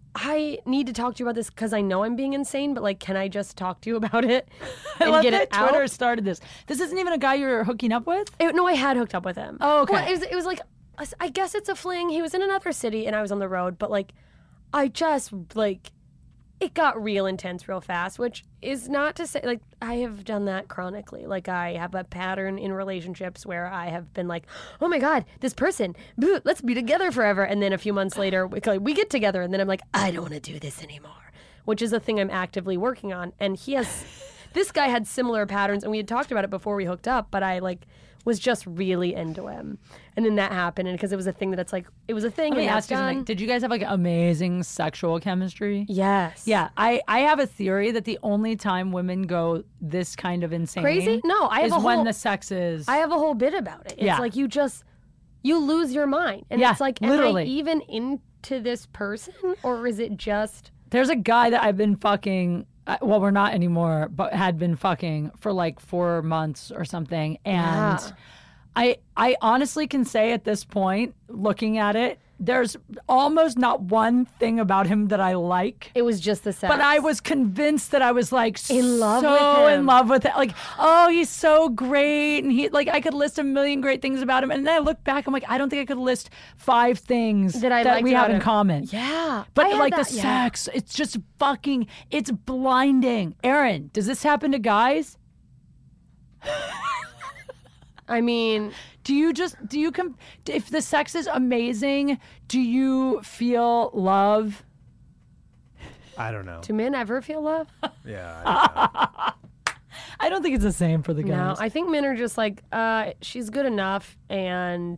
S2: I need to talk to you about this because I know I'm being insane, but like, can I just talk to you about it
S1: I
S2: and
S1: love
S2: get
S1: that
S2: it out?
S1: Twitter started this. This isn't even a guy you're hooking up with?
S2: It- no, I had hooked up with him.
S1: Oh, okay.
S2: Well, it was, it was like, I guess it's a fling. He was in another city and I was on the road, but like, I just like, it got real intense real fast, which is not to say, like, I have done that chronically. Like, I have a pattern in relationships where I have been like, oh my God, this person, boo, let's be together forever. And then a few months later, we, like, we get together and then I'm like, I don't want to do this anymore, which is a thing I'm actively working on. And he has, this guy had similar patterns and we had talked about it before we hooked up, but I like was just really into him. And then that happened, and because it was a thing that it's like, it was a thing.
S1: Let me
S2: and
S1: ask you
S2: that's
S1: something.
S2: done.
S1: Did you guys have like amazing sexual chemistry?
S2: Yes.
S1: Yeah, I, I have a theory that the only time women go this kind of insane
S2: Crazy? No, I have
S1: is
S2: a
S1: when
S2: whole-
S1: the sex is.
S2: I have a whole bit about it. It's
S1: Yeah.
S2: like you just, you lose your mind. And
S1: Yeah,
S2: it's like,
S1: literally.
S2: am I even into this person? Or is it just,
S1: There's a guy that I've been fucking. uh, Well, we're not anymore, but had been fucking for like four months or something, and
S2: Yeah.
S1: I I honestly can say at this point, looking at it, there's almost not one thing about him that I like.
S2: it was just the sex?
S1: But I was convinced that I was like
S2: In love
S1: so
S2: with him.
S1: in love with it. Like, oh, he's so great, and he like I could list a million great things about him. And then I look back, I'm like, I don't think I could list five things
S2: That I liked
S1: we have
S2: about
S1: in
S2: him.
S1: common.
S2: Yeah.
S1: But
S2: I had
S1: like
S2: that-
S1: the
S2: yeah.
S1: sex, it's just fucking, it's blinding. Aaron, does this happen to guys?
S2: I mean,
S1: Do you just do you com- if the sex is amazing, do you feel love?
S3: I don't know.
S2: do men ever feel love?
S3: Yeah. I
S1: I don't think it's the same for the
S2: No,
S1: guys.
S2: I think men are just like, uh, she's good enough. And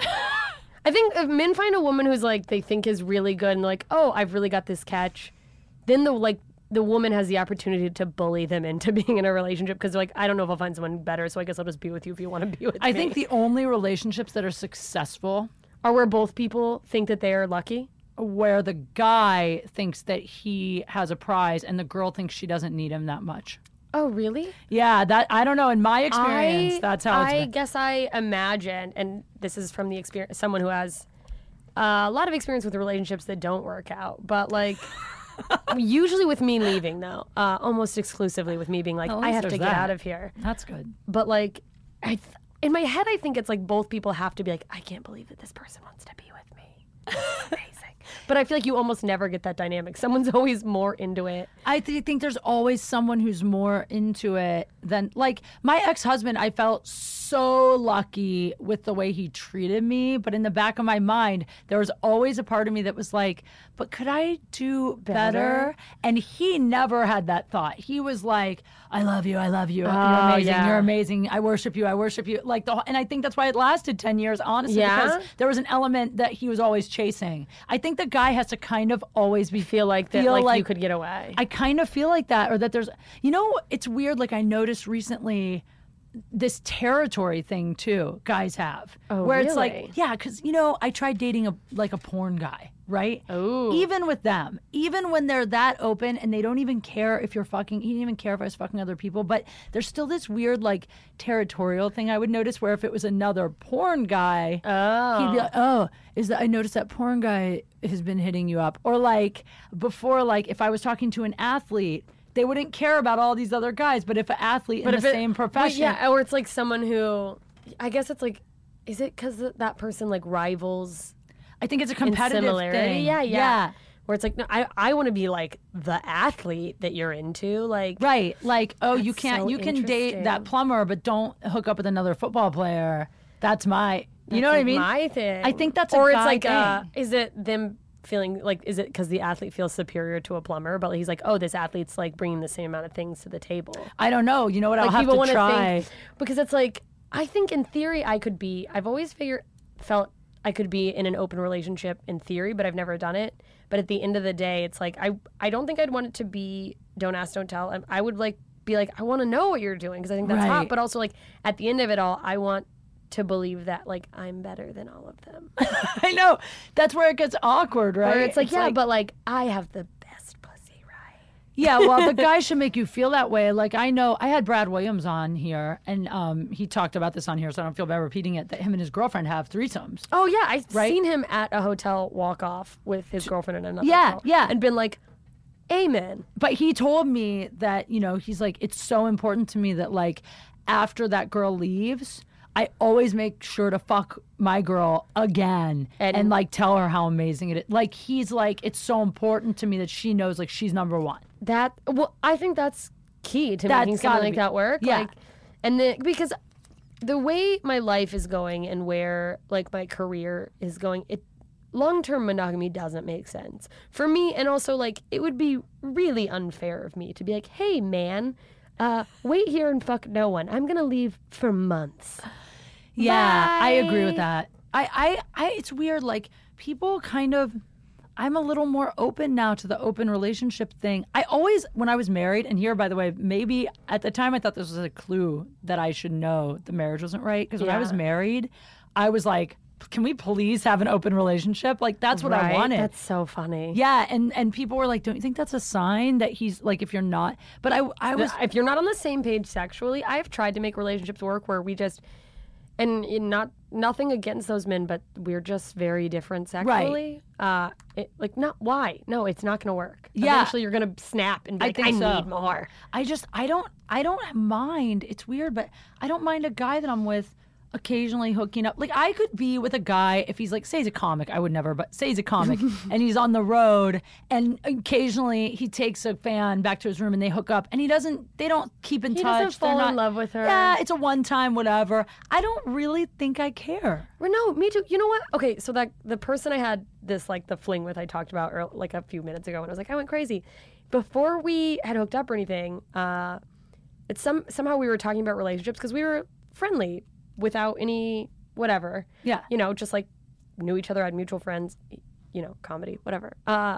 S2: I think if men find a woman who's like, they think is really good and like, oh, I've really got this catch, then the like, the woman has the opportunity to bully them into being in a relationship because they're like, I don't know if I'll find someone better, so I guess I'll just be with you if you want to be with me.
S1: I think the only relationships that are successful
S2: are where both people think that they are lucky.
S1: where the guy thinks that he has a prize and the girl thinks she doesn't need him that much.
S2: Oh, really?
S1: Yeah, that I don't know. In my experience,
S2: I,
S1: that's how it's
S2: I
S1: been.
S2: guess I imagine, and this is from the experience, someone who has uh, a lot of experience with relationships that don't work out, but like. Usually with me leaving though, uh, almost exclusively with me being like,
S1: At
S2: I
S1: least
S2: have to
S1: there's
S2: get
S1: that.
S2: out of here.
S1: That's good.
S2: But like, I th- in my head, I think it's like both people have to be like, I can't believe that this person wants to be with me. This is amazing. But I feel like you almost never get that dynamic. Someone's always more into it.
S1: I th- think there's always someone who's more into it than like my ex-husband. I felt so lucky with the way he treated me, but in the back of my mind, there was always a part of me that was like, but could I do better?
S2: Better?
S1: And he never had that thought. He was like, I love you, I love you. You're
S2: Oh,
S1: amazing,
S2: yeah.
S1: you're amazing. I worship you, I worship you. Like the whole- and I think that's why it lasted ten years, honestly,
S2: Yeah?
S1: because there was an element that he was always chasing. I think the guy has to kind of always be
S2: Feel like that,
S1: Feel
S2: like,
S1: like-
S2: you could get away.
S1: I kind of feel like that, or that there's, you know, it's weird. Like I noticed recently this territory thing too, guys have,
S2: Oh,
S1: where it's
S2: really?
S1: like, yeah, because you know, I tried dating a like a porn guy, right?
S2: Ooh.
S1: Even with them, even when they're that open and they don't even care if you're fucking, he didn't even care if I was fucking other people, but there's still this weird like territorial thing I would notice where if it was another porn guy,
S2: oh.
S1: he'd be like, oh, is that I noticed that porn guy has been hitting you up. Or like before, like if I was talking to an athlete, they wouldn't care about all these other guys. But if an athlete in the
S2: if it-
S1: same
S2: but
S1: profession,
S2: yeah, or it's like someone who, I guess it's like, is it because that person like rivals
S1: I think it's a
S2: in
S1: competitive
S2: similarity?
S1: thing.
S2: Yeah, yeah,
S1: yeah.
S2: Where it's like, no, I, I want to be like the athlete that you're into. Like,
S1: Right. Like, oh, you
S2: That's
S1: can't,
S2: so
S1: you can date
S2: interesting.
S1: that plumber, but don't hook up with another football player. That's my, you
S2: that's,
S1: know what I
S2: like,
S1: mean?
S2: My thing.
S1: I think that's a
S2: or it's
S1: guy
S2: like, uh,
S1: thing.
S2: is it them feeling like, is it because the athlete feels superior to a plumber, but he's like, oh, this athlete's like bringing the same amount of things to the table.
S1: I don't know. You know what? I'll
S2: Like
S1: have
S2: people
S1: to
S2: want to
S1: try.
S2: think because it's like I think in theory I could be. I've always figured felt I could be in an open relationship in theory, but I've never done it. But at the end of the day, it's like I I don't think I'd want it to be don't ask, don't tell. I, I would like be like I want to know what you're doing because I think that's
S1: Right.
S2: hot. But also like at the end of it all, I want to believe that like I'm better than all of them.
S1: I know. That's where it gets awkward, right?
S2: Or it's like yeah, but like I have the best pussy, right?
S1: Yeah, well, the guy should make you feel that way. Like, I know I had Brad Williams on here, and um, he talked about this on here, so I don't feel bad repeating it, that him and his girlfriend have threesomes.
S2: Oh yeah, I've
S1: Right?
S2: seen him at a hotel walk off with his girlfriend in another
S1: Yeah,
S2: hotel,
S1: yeah.
S2: and been like, amen.
S1: But he told me that, you know, he's like, it's so important to me that, like, after that girl leaves, I always make sure to fuck my girl again and,
S2: And-
S1: like, tell her how amazing it is. Like, he's like, it's so important to me that she knows, like, she's number one.
S2: That well, I think that's key to
S1: That's
S2: making something
S1: gotta
S2: like
S1: be-
S2: that work.
S1: yeah.
S2: Like, and then because the way my life is going and where like my career is going, it long-term monogamy doesn't make sense for me. And also like it would be really unfair of me to be like, hey man, uh, wait here and fuck no one. I'm gonna leave for months.
S1: Yeah, I agree with
S2: Bye.
S1: that. I, I, I, it's weird. Like, people kind of, I'm a little more open now to the open relationship thing. I always, when I was married, and here, by the way, maybe at the time I thought this was a clue that I should know the marriage wasn't right. Because when I was
S2: Yeah.
S1: married, I was like, can we please have an open relationship? Like, that's what I
S2: Right?
S1: wanted.
S2: That's so funny.
S1: yeah, and and people were like, don't you think that's a sign that he's like, if you're not? But I, I was,
S2: if you're not on the same page sexually, I've tried to make relationships work where we just and in not nothing against those men, but we're just very different sexually. Uh, it, like not why? No, it's not going to work.
S1: Yeah.
S2: Eventually, you're going to snap and be
S1: I
S2: like,
S1: think
S2: I
S1: so.
S2: need more.
S1: I just I don't I don't mind. It's weird, but I don't mind a guy that I'm with occasionally hooking up. Like, I could be with a guy if he's like, say he's a comic. I would never, but say he's a comic and he's on the road, and occasionally he takes a fan back to his room and they hook up, and he doesn't. They don't keep in
S2: He
S1: touch.
S2: doesn't fall
S1: They're
S2: in
S1: not-
S2: love with her.
S1: Yeah, it's a one time whatever. I don't really think I care.
S2: Well, no, me too. You know what? Okay, so that the person I had this like the fling with I talked about earl- like a few minutes ago, and I was like, I went crazy. Before we had hooked up or anything, uh, it's some somehow we were talking about relationships because we were friendly without any whatever.
S1: Yeah.
S2: You know, just like knew each other, had mutual friends, you know, comedy, whatever. Uh,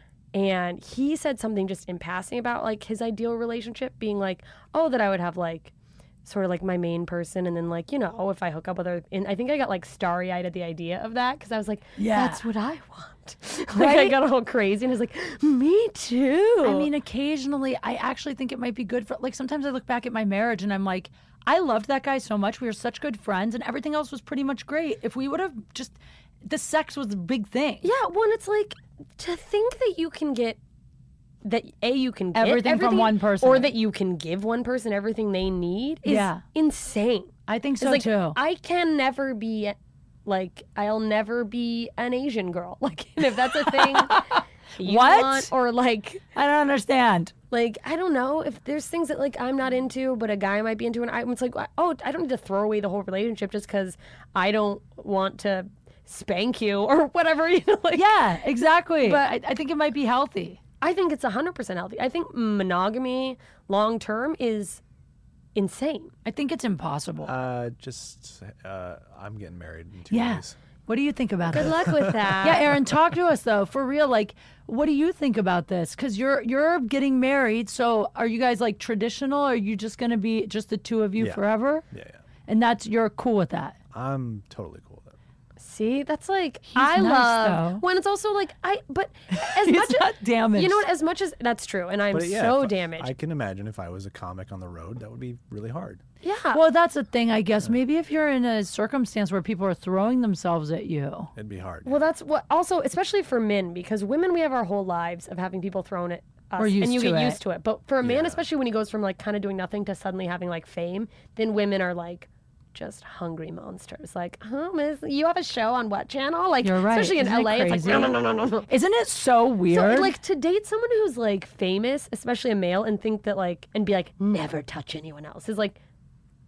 S2: and he said something just in passing about like his ideal relationship being like, oh, that I would have like sort of like my main person, and then like, you know, if I hook up with her, and I think I got like starry eyed at the idea of that because I was like,
S1: Yeah.
S2: that's what I want. like
S1: Right?
S2: I got all crazy and I was like, me too.
S1: I mean, occasionally, I actually think it might be good for, like, sometimes I look back at my marriage and I'm like, I loved that guy so much. We were such good friends, and everything else was pretty much great. If we would have just, the sex was the big thing.
S2: yeah, when it's like to think that you can get that a you can get
S1: Everything from one person.
S2: or that you can give one person everything they need is
S1: Yeah.
S2: insane.
S1: I think
S2: It's
S1: so
S2: like
S1: too.
S2: I can never be like I'll never be an Asian girl. Like if that's a thing you
S1: What?
S2: want, or like
S1: I don't understand.
S2: like I don't know if there's things that like I'm not into but a guy might be into, and I, it's like, oh, I don't need to throw away the whole relationship just because I don't want to spank you or whatever, you know, like
S1: Yeah, exactly.
S2: But-
S1: I, I think it might be healthy.
S2: I think it's one hundred percent healthy. I think monogamy long term is insane.
S1: I think it's impossible.
S3: Uh, just uh, I'm getting married in two
S1: yeah.
S3: days.
S1: What do you think about
S2: Good
S1: this?
S2: luck with that.
S1: Yeah, Aaron, talk to us though, for real. Like, what do you think about this? Because you're you're getting married. So, are you guys like traditional? Or are you just gonna be just the two of you
S3: Yeah.
S1: forever?
S3: Yeah, yeah.
S1: And that's you're cool with that.
S3: I'm totally cool with it.
S2: See, that's like I
S1: nice,
S2: love
S1: though.
S2: when it's also like I. But as
S1: He's
S2: much
S1: not
S2: as
S1: damaged.
S2: you know what, as much as that's true, and I'm
S3: But yeah,
S2: so
S3: if I-
S2: damaged.
S3: I can imagine if I was a comic on the road, that would be really hard.
S2: yeah.
S1: Well, that's the thing, I guess. Maybe if you're in a circumstance where people are throwing themselves at you.
S3: It'd be hard.
S2: Well, that's what also, especially for men, because women, we have our whole lives of having people thrown at us,
S1: We're used
S2: and you
S1: to
S2: get
S1: it.
S2: used to it. But for a man,
S3: Yeah.
S2: especially when he goes from like kind of doing nothing to suddenly having like fame, then women are like just hungry monsters. Like, huh, miss, you have a show on what channel? Like,
S1: You're right.
S2: especially in
S1: Isn't it
S2: L A, it's like
S1: crazy?
S2: no, no, no, no, no, no.
S1: Isn't it so weird?
S2: So, like, to date someone who's like famous, especially a male, and think that like, and be like, never touch anyone else is like,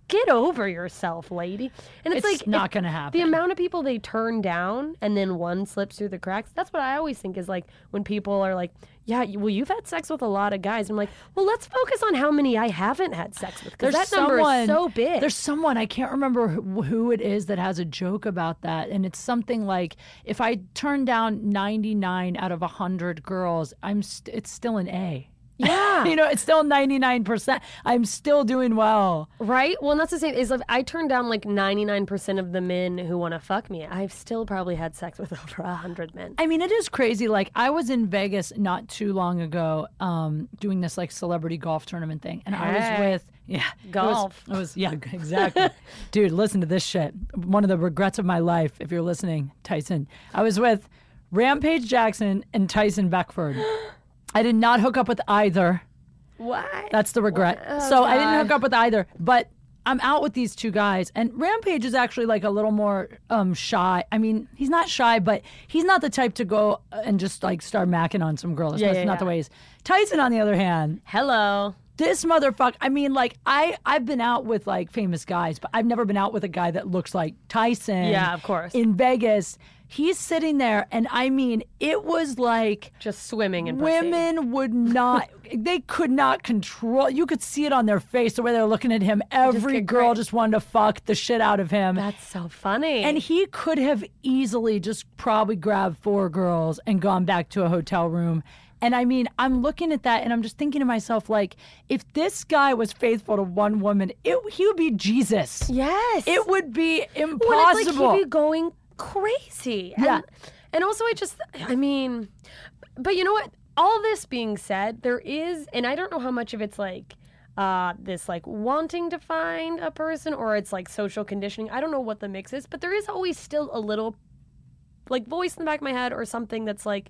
S2: get over yourself, lady. And it's,
S1: It's
S2: like
S1: not
S2: if-
S1: gonna happen.
S2: The amount of people they turn down and then one slips through the cracks. That's what I always think is like when people are like, yeah, you- well, you've had sex with a lot of guys. I'm like, well, let's focus on how many I haven't had sex with, because that number is so big.
S1: There's someone, I can't remember who, who it is, that has a joke about that. And it's something like, if I turn down ninety-nine out of one hundred girls, I'm st- it's still an A.
S2: Yeah.
S1: You know, it's still ninety-nine percent. I'm still doing well.
S2: Right? Well, and that's the same. Is if I turn down like ninety-nine percent of the men who want to fuck me, I've still probably had sex with over one hundred men.
S1: I mean, it is crazy. Like, I was in Vegas not too long ago um, doing this, like, celebrity golf tournament thing. And I was
S2: Hey.
S1: with, yeah. it was-
S2: Golf.
S1: It was, yeah, exactly. Dude, listen to this shit. One of the regrets of my life, if you're listening, Tyson. I was with Rampage Jackson and Tyson Beckford. I did not hook up with either.
S2: Why?
S1: That's the regret.
S2: Oh,
S1: so I didn't
S2: God.
S1: hook up with either. But I'm out with these two guys, and Rampage is actually like a little more um, shy. I mean, he's not shy, but he's not the type to go and just like start macking on some girl. That's
S2: Yeah,
S1: not,
S2: yeah,
S1: not the
S2: yeah.
S1: way he is. Tyson, on the other hand,
S2: Hello.
S1: this motherfucker. I mean, like I I've been out with like famous guys, but I've never been out with a guy that looks like Tyson.
S2: Yeah, of course.
S1: In Vegas, he's sitting there, and I mean, it was like.
S2: Just swimming in pussy.
S1: Women would not, they could not control. You could see it on their face, the way they're looking at him. Every
S2: get
S1: girl
S2: great.
S1: just wanted to fuck the shit out of him.
S2: That's so funny.
S1: And he could have easily just probably grabbed four girls and gone back to a hotel room. And I mean, I'm looking at that and I'm just thinking to myself, like, if this guy was faithful to one woman, it, he would be Jesus.
S2: yes.
S1: It would be
S2: Well,
S1: impossible.
S2: it's like he'd be going crazy.
S1: Yeah.
S2: And, and also, I just, I mean, but you know what? All this being said, there is, and I don't know how much of it's like uh, this like wanting to find a person or it's like social conditioning. I don't know what the mix is, but there is always still a little like voice in the back of my head or something that's like,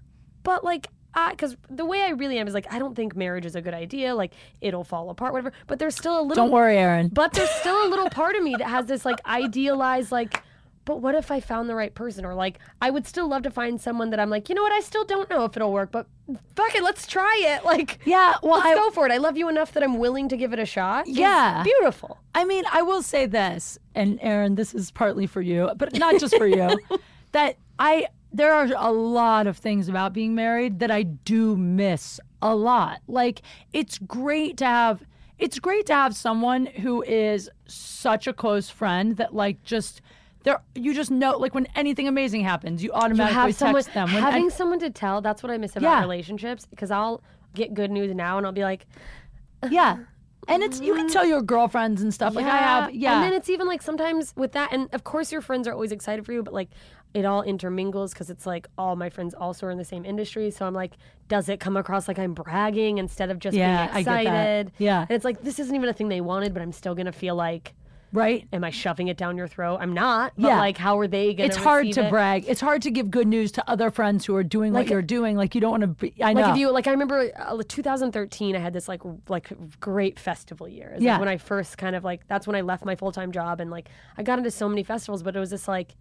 S2: but like, because the way I really am is like, I don't think marriage is a good idea. Like, it'll fall apart, whatever. But there's still a little.
S1: Don't worry, Aaron.
S2: But there's still a little part of me that has this like idealized like, but what if I found the right person? Or like, I would still love to find someone that I'm like, you know what? I still don't know if it'll work, but fuck it, let's try it. Like,
S1: Yeah, well,
S2: let's
S1: I,
S2: go for it. I love you enough that I'm willing to give it a shot. It's
S1: Yeah.
S2: beautiful.
S1: I mean, I will say this, and Aaron, this is partly for you, but not just for you, that I there are a lot of things about being married that I do miss a lot. Like, it's great to have it's great to have someone who is such a close friend that like just there you just know, like, when anything amazing happens, you
S2: You
S1: automatically
S2: have
S1: text
S2: someone
S1: them. When
S2: having
S1: an-
S2: someone to tell. That's what I miss about
S1: Yeah.
S2: relationships, because I'll get good news now and I'll be like,
S1: yeah. And it's you can tell your girlfriends and stuff. Like I have yeah.
S2: And then it's even like sometimes with that, and of course your friends are always excited for you, but like it all intermingles because it's like all my friends also are in the same industry. So I'm like, does it come across like I'm bragging instead of just
S1: Yeah,
S2: being
S1: I get that.
S2: excited?
S1: Yeah.
S2: And it's like, this isn't even a thing they wanted, but I'm still going to feel like,
S1: right?
S2: am I shoving it down your throat? I'm not. But
S1: Yeah.
S2: like, how are they going to
S1: It's hard
S2: receive
S1: to
S2: it?
S1: brag. It's hard to give good news to other friends who are doing
S2: Like-
S1: what you're doing. Like, you don't want to be. I know.
S2: Like if you like, I remember uh, two thousand thirteen. I had this like r- like great festival year. It was, like,
S1: Yeah.
S2: when I first kind of like that's when I left my full time job and like I got into so many festivals. But it was just like,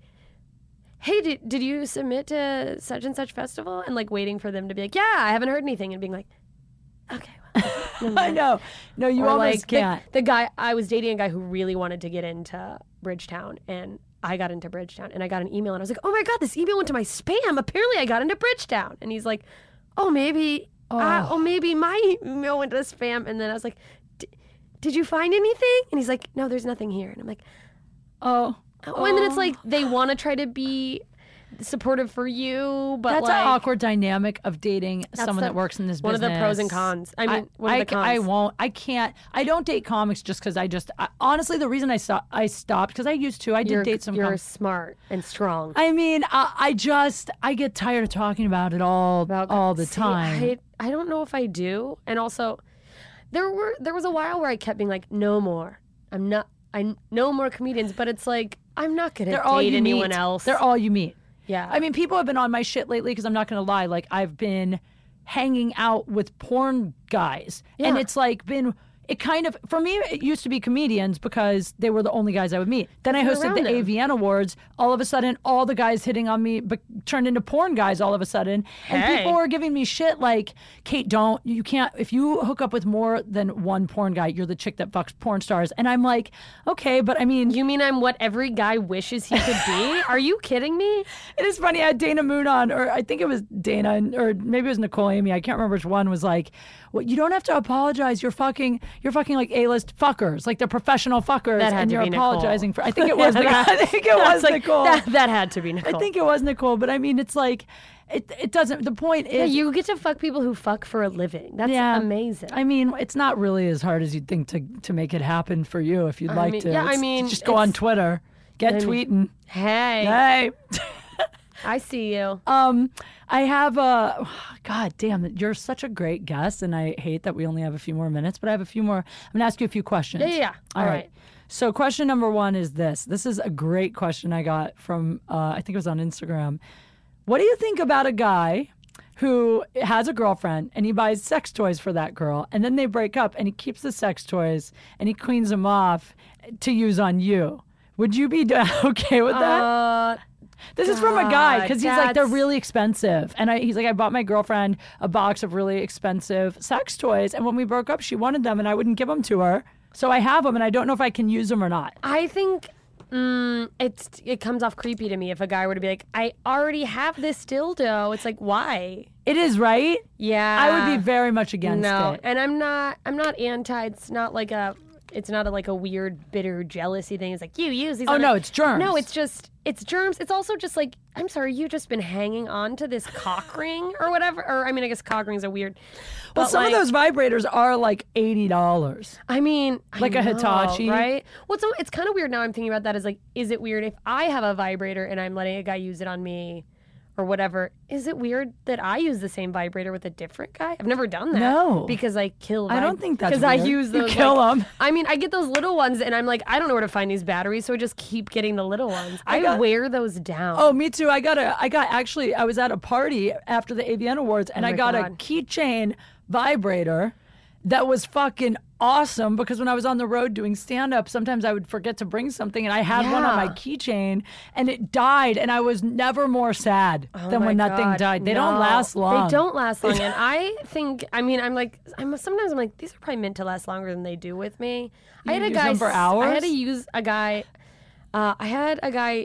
S2: hey, did did you submit to such and such festival? And like waiting for them to be like, yeah, I haven't heard anything, and being like, okay. Well,
S1: I know. No, you
S2: or
S1: almost
S2: like the,
S1: can't.
S2: the guy I was dating a guy who really wanted to get into Bridgetown, and I got into Bridgetown, and I got an email, and I was like, oh my god, this email went to my spam. Apparently, I got into Bridgetown, and he's like, oh maybe, oh, uh, oh maybe my email went to spam, and then I was like, did you find anything? And he's like, no, there's nothing here, and I'm like,
S1: Oh.
S2: oh, and then it's like they want to try to be supportive for you, but
S1: That's
S2: like,
S1: an awkward dynamic of dating someone
S2: the-
S1: that works in this
S2: one
S1: business.
S2: of the pros and cons. I mean, one of
S1: I,
S2: the cons.
S1: I won't. I can't. I don't date comics just because I just. I, honestly, the reason I stopped, I stopped because I used to. I did
S2: you're,
S1: date some
S2: You're
S1: comics.
S2: smart and strong.
S1: I mean, I, I just I get tired of talking about it all
S2: About-
S1: all the
S2: See,
S1: time.
S2: I, I don't know if I do. And also, there were there was a while where I kept being like, no more. I'm not. I no more comedians. But it's like I'm not gonna
S1: They're
S2: date
S1: all you
S2: anyone
S1: meet.
S2: else.
S1: They're all you meet.
S2: yeah.
S1: I mean, people have been on my shit lately because I'm not going to lie. Like, I've been hanging out with porn guys, and
S2: Yeah.
S1: it's like been. it kind of, for me, it used to be comedians because they were the only guys I would meet. Then I hosted the
S2: around them.
S1: A V N Awards. All of a sudden, all the guys hitting on me be- turned into porn guys all of a sudden. And
S2: Hey.
S1: people were giving me shit like, Kate, don't, you can't, if you hook up with more than one porn guy, you're the chick that fucks porn stars. And I'm like, okay, but I mean,
S2: You mean I'm what every guy wishes he could be? Are you kidding me?
S1: it is funny. I had Dana Moon on, or I think it was Dana, or maybe it was Nicole Amy. I can't remember which one. Was like, well, you don't have to apologize. You're fucking, you're fucking like A-list fuckers, like they're professional fuckers,
S2: That had
S1: and
S2: to
S1: you're
S2: be Nicole.
S1: apologizing for. I think it was. Nicole.
S2: that-
S1: I think it was
S2: like,
S1: Nicole.
S2: That, that had to be Nicole.
S1: I think it was Nicole. But I mean, it's like, it it doesn't. The point
S2: Yeah,
S1: is,
S2: you get to fuck people who fuck for a living. That's
S1: yeah,
S2: amazing.
S1: I mean, it's not really as hard as you'd think to to make it happen for you if you'd like
S2: mean,
S1: to.
S2: yeah, I
S1: It's-
S2: mean,
S1: just go on
S2: it's-
S1: Twitter, get
S2: I mean-
S1: tweeting.
S2: hey,
S1: Hey.
S2: I see you.
S1: Um, I have a, God damn it, you're such a great guest, and I hate that we only have a few more minutes, but I have a few more. I'm gonna ask you a few questions.
S2: Yeah, yeah, yeah.
S1: All
S2: All
S1: right.
S2: right.
S1: So question number one is this. This is a great question I got from, uh, I think it was on Instagram. What do you think about a guy who has a girlfriend and he buys sex toys for that girl, and then they break up and he keeps the sex toys and he cleans them off to use on you? Would you be okay with that?
S2: Uh,
S1: This is from a guy
S2: God,
S1: because he's like, they're
S2: that's-
S1: really expensive. And I, he's like, I bought my girlfriend a box of really expensive sex toys. And when we broke up, she wanted them and I wouldn't give them to her. So I have them and I don't know if I can use them or not.
S2: I think mm, it's it comes off creepy to me if a guy were to be like, I already have this dildo. It's like, why?
S1: It is, right?
S2: Yeah,
S1: I would be very much against
S2: no,
S1: it.
S2: and I'm not. I'm not anti. It's not like a. It's not a, like a weird, bitter jealousy thing. It's like you use these.
S1: Oh,
S2: other-"
S1: no, it's germs.
S2: No, it's just it's germs. It's also just like I'm sorry, you've just been hanging on to this cock ring or whatever. Or I mean, I guess cock rings are weird.
S1: Well,
S2: But
S1: some
S2: like,
S1: of those vibrators are like eighty dollars.
S2: I mean, I
S1: Like a
S2: know,
S1: Hitachi?
S2: right? Well, so it's kind of weird now. I'm thinking about that. Is like, is it weird if I have a vibrator and I'm letting a guy use it on me, or whatever? Is it weird that I use the same vibrator with a different guy? I've never done that.
S1: No.
S2: because I kill.
S1: I don't think that's
S2: because I
S1: weird.
S2: use
S1: You
S2: those.
S1: kill
S2: like-
S1: 'em.
S2: I mean, I get those little ones, and I'm like, I don't know where to find these batteries, so I just keep getting the little ones. I,
S1: got-
S2: wear those down.
S1: Oh, me too. I got a, I got actually, I was at a party after the A V N Awards and
S2: Oh
S1: I
S2: my
S1: got a
S2: God.
S1: keychain vibrator that was fucking awesome because when I was on the road doing stand up, sometimes I would forget to bring something and I had one on my
S2: Yeah.
S1: keychain and it died and I was never more sad
S2: Oh
S1: than
S2: my
S1: when that thing
S2: God,
S1: died. They don't
S2: no.
S1: last long.
S2: They don't last long, and I think. I mean, I'm like, I'm sometimes I'm like, these are probably meant to last longer than they do with me. I had a
S1: use
S2: guy
S1: them for
S2: s- I had
S1: hours?
S2: to use a guy. Uh, I had a guy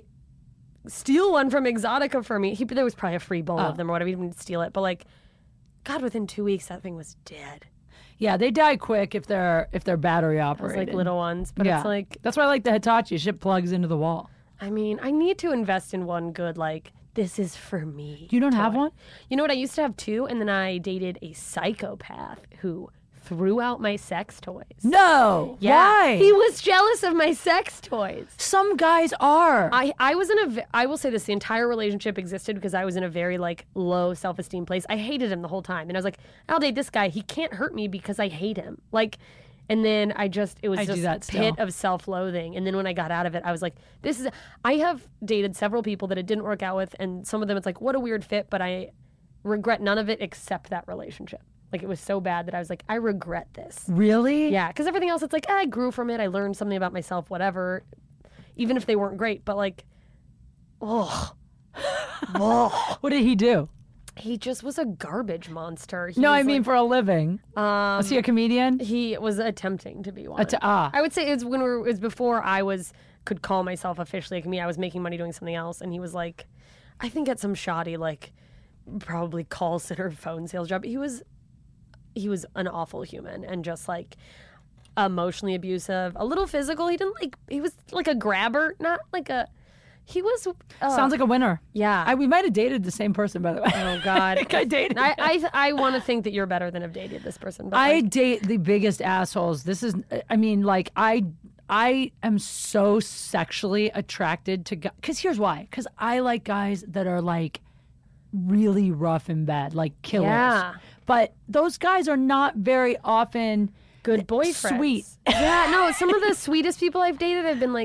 S2: steal one from Exotica for me. He there was probably a free bowl
S1: Oh.
S2: of them or whatever. He didn't steal it, but like, God, within two weeks that thing was dead.
S1: Yeah, they die quick if they're if they're battery
S2: It was
S1: operated.
S2: like little ones, but
S1: yeah.
S2: it's like,
S1: That's why I like the Hitachi. Shit plugs into the wall.
S2: I mean, I need to invest in one good like. This is for me.
S1: You don't have
S2: toy.
S1: one?
S2: You know what? I used to have two, and then I dated a psychopath who threw out my sex toys.
S1: No.
S2: Yeah.
S1: Why?
S2: He was jealous of my sex toys.
S1: Some guys are.
S2: I, I was in a, ve- I will say this, the entire relationship existed because I was in a very like low self-esteem place. I hated him the whole time. And I was like, I'll date this guy. He can't hurt me because I hate him. Like, and then I just, it was
S1: I do
S2: just
S1: that
S2: a pit
S1: still.
S2: of self-loathing. And then when I got out of it, I was like, this is, I have dated several people that it didn't work out with. And some of them, it's like, what a weird fit, but I regret none of it except that relationship. Like, it was so bad that I was like, I regret this.
S1: Really?
S2: Yeah, because everything else, it's like, eh, I grew from it. I learned something about myself, whatever. Even if they weren't great, but like, oh, oh.
S1: What did he do?
S2: He just was a garbage monster. He
S1: No,
S2: was
S1: I mean
S2: like-
S1: for a living.
S2: um,
S1: Was he a comedian?
S2: he was attempting to be one.
S1: Att- ah.
S2: I would say it's when we were, it was before I was could call myself officially a comedian. I was making money doing something else, and he was like, I think at some shoddy like probably call center phone sales job. He was he was an awful human and just like emotionally abusive, a little physical. He didn't like he was like a grabber, not like a. He was uh,
S1: Sounds like a winner.
S2: yeah.
S1: I, we might have dated the same person, by the way.
S2: oh God,
S1: I think I dated.
S2: I I, I want to think that you're better than have dated this person. But
S1: I
S2: like,
S1: date the biggest assholes. This is, I mean, like I, I am so sexually attracted to guys. Because here's why. Because I like guys that are like really rough in bed, like killers.
S2: Yeah.
S1: But those guys are not very often
S2: good boyfriends.
S1: sweet.
S2: Yeah, no, some of the sweetest people I've dated have been like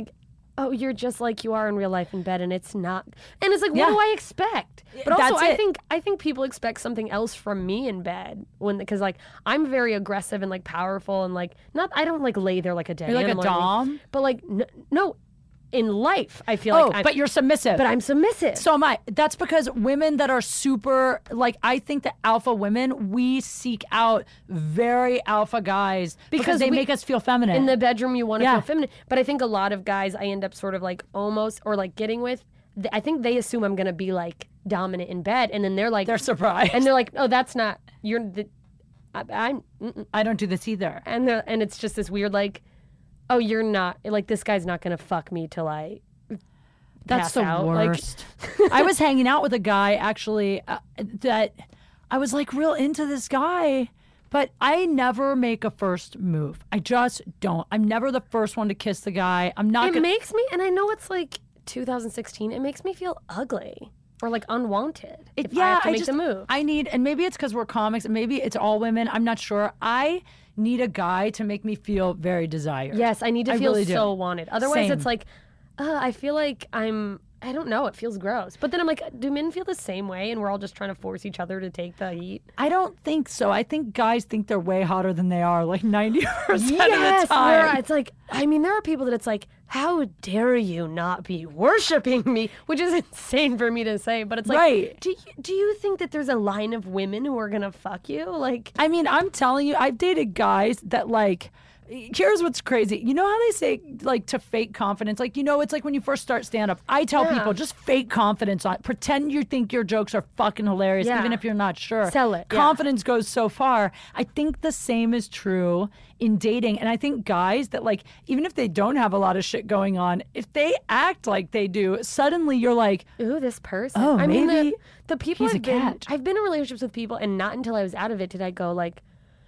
S2: oh, you're just like you are in real life in bed, and it's not. And it's like,
S1: Yeah.
S2: what do I expect? But also,
S1: That's
S2: I
S1: it.
S2: think I think people expect something else from me in bed when because like I'm very aggressive and like powerful and like not. I don't like lay there like a dead
S1: You're like a
S2: animal or anything.
S1: dom?
S2: But like n- no, in life I feel
S1: Oh,
S2: like I'm,
S1: but you're submissive.
S2: but I'm submissive.
S1: So am I. That's because women that are super, like, I think that alpha women, we seek out very alpha guys because,
S2: Because
S1: they
S2: we-
S1: make us feel feminine.
S2: in the bedroom you want to
S1: Yeah.
S2: feel feminine, but I think a lot of guys I end up sort of like almost or like getting with. th- I think they assume I'm gonna be like dominant in bed, and then they're like
S1: They're surprised.
S2: and they're like, oh, that's not you're the. I, I'm mm-mm.
S1: I don't do this either.
S2: and the and it's just this weird like, oh, you're not like this guy's not gonna fuck me till I.
S1: That's
S2: pass
S1: the
S2: out. Like-
S1: worst. I was hanging out with a guy actually uh, that I was like real into this guy, but I never make a first move. I just don't. I'm never the first one to kiss the guy. I'm not
S2: It
S1: gonna.
S2: makes me, and I know it's like two thousand sixteen. It makes me feel ugly or like unwanted
S1: It-
S2: if
S1: yeah,
S2: I have to make
S1: just
S2: the move.
S1: I need, and maybe it's because we're comics, and maybe it's all women. I'm not sure. I need a guy to make me feel very desired.
S2: Yes, I need to
S1: I
S2: feel
S1: really do.
S2: so wanted. Otherwise,
S1: Same.
S2: it's like, uh, I feel like I'm. I don't know. It feels gross. But then I'm like, do men feel the same way? And we're all just trying to force each other to take the heat.
S1: I don't think so. I think guys think they're way hotter than they are, like ninety percent
S2: Yes,
S1: of the time.
S2: where it's like, I mean, there are people that it's like, how dare you not be worshiping me? Which is insane for me to say, but it's like,
S1: Right.
S2: do you, do you think that there's a line of women who are gonna fuck you? Like,
S1: I mean, I'm telling you, I've dated guys that like. Here's what's crazy. You know how they say like to fake confidence? Like, you know, it's like when you first start stand up. I tell
S2: Yeah.
S1: people just fake confidence on pretend you think your jokes are fucking hilarious,
S2: Yeah.
S1: even if you're not sure.
S2: Sell it, yeah.
S1: Confidence goes so far. I think the same is true in dating. And I think guys that like, even if they don't have a lot of shit going on, if they act like they do, suddenly you're like,
S2: ooh, this person.
S1: Oh,
S2: I mean,
S1: maybe
S2: the, the people
S1: he's
S2: I've
S1: a
S2: been,
S1: catch.
S2: I've been in relationships with people, and not until I was out of it did I go like,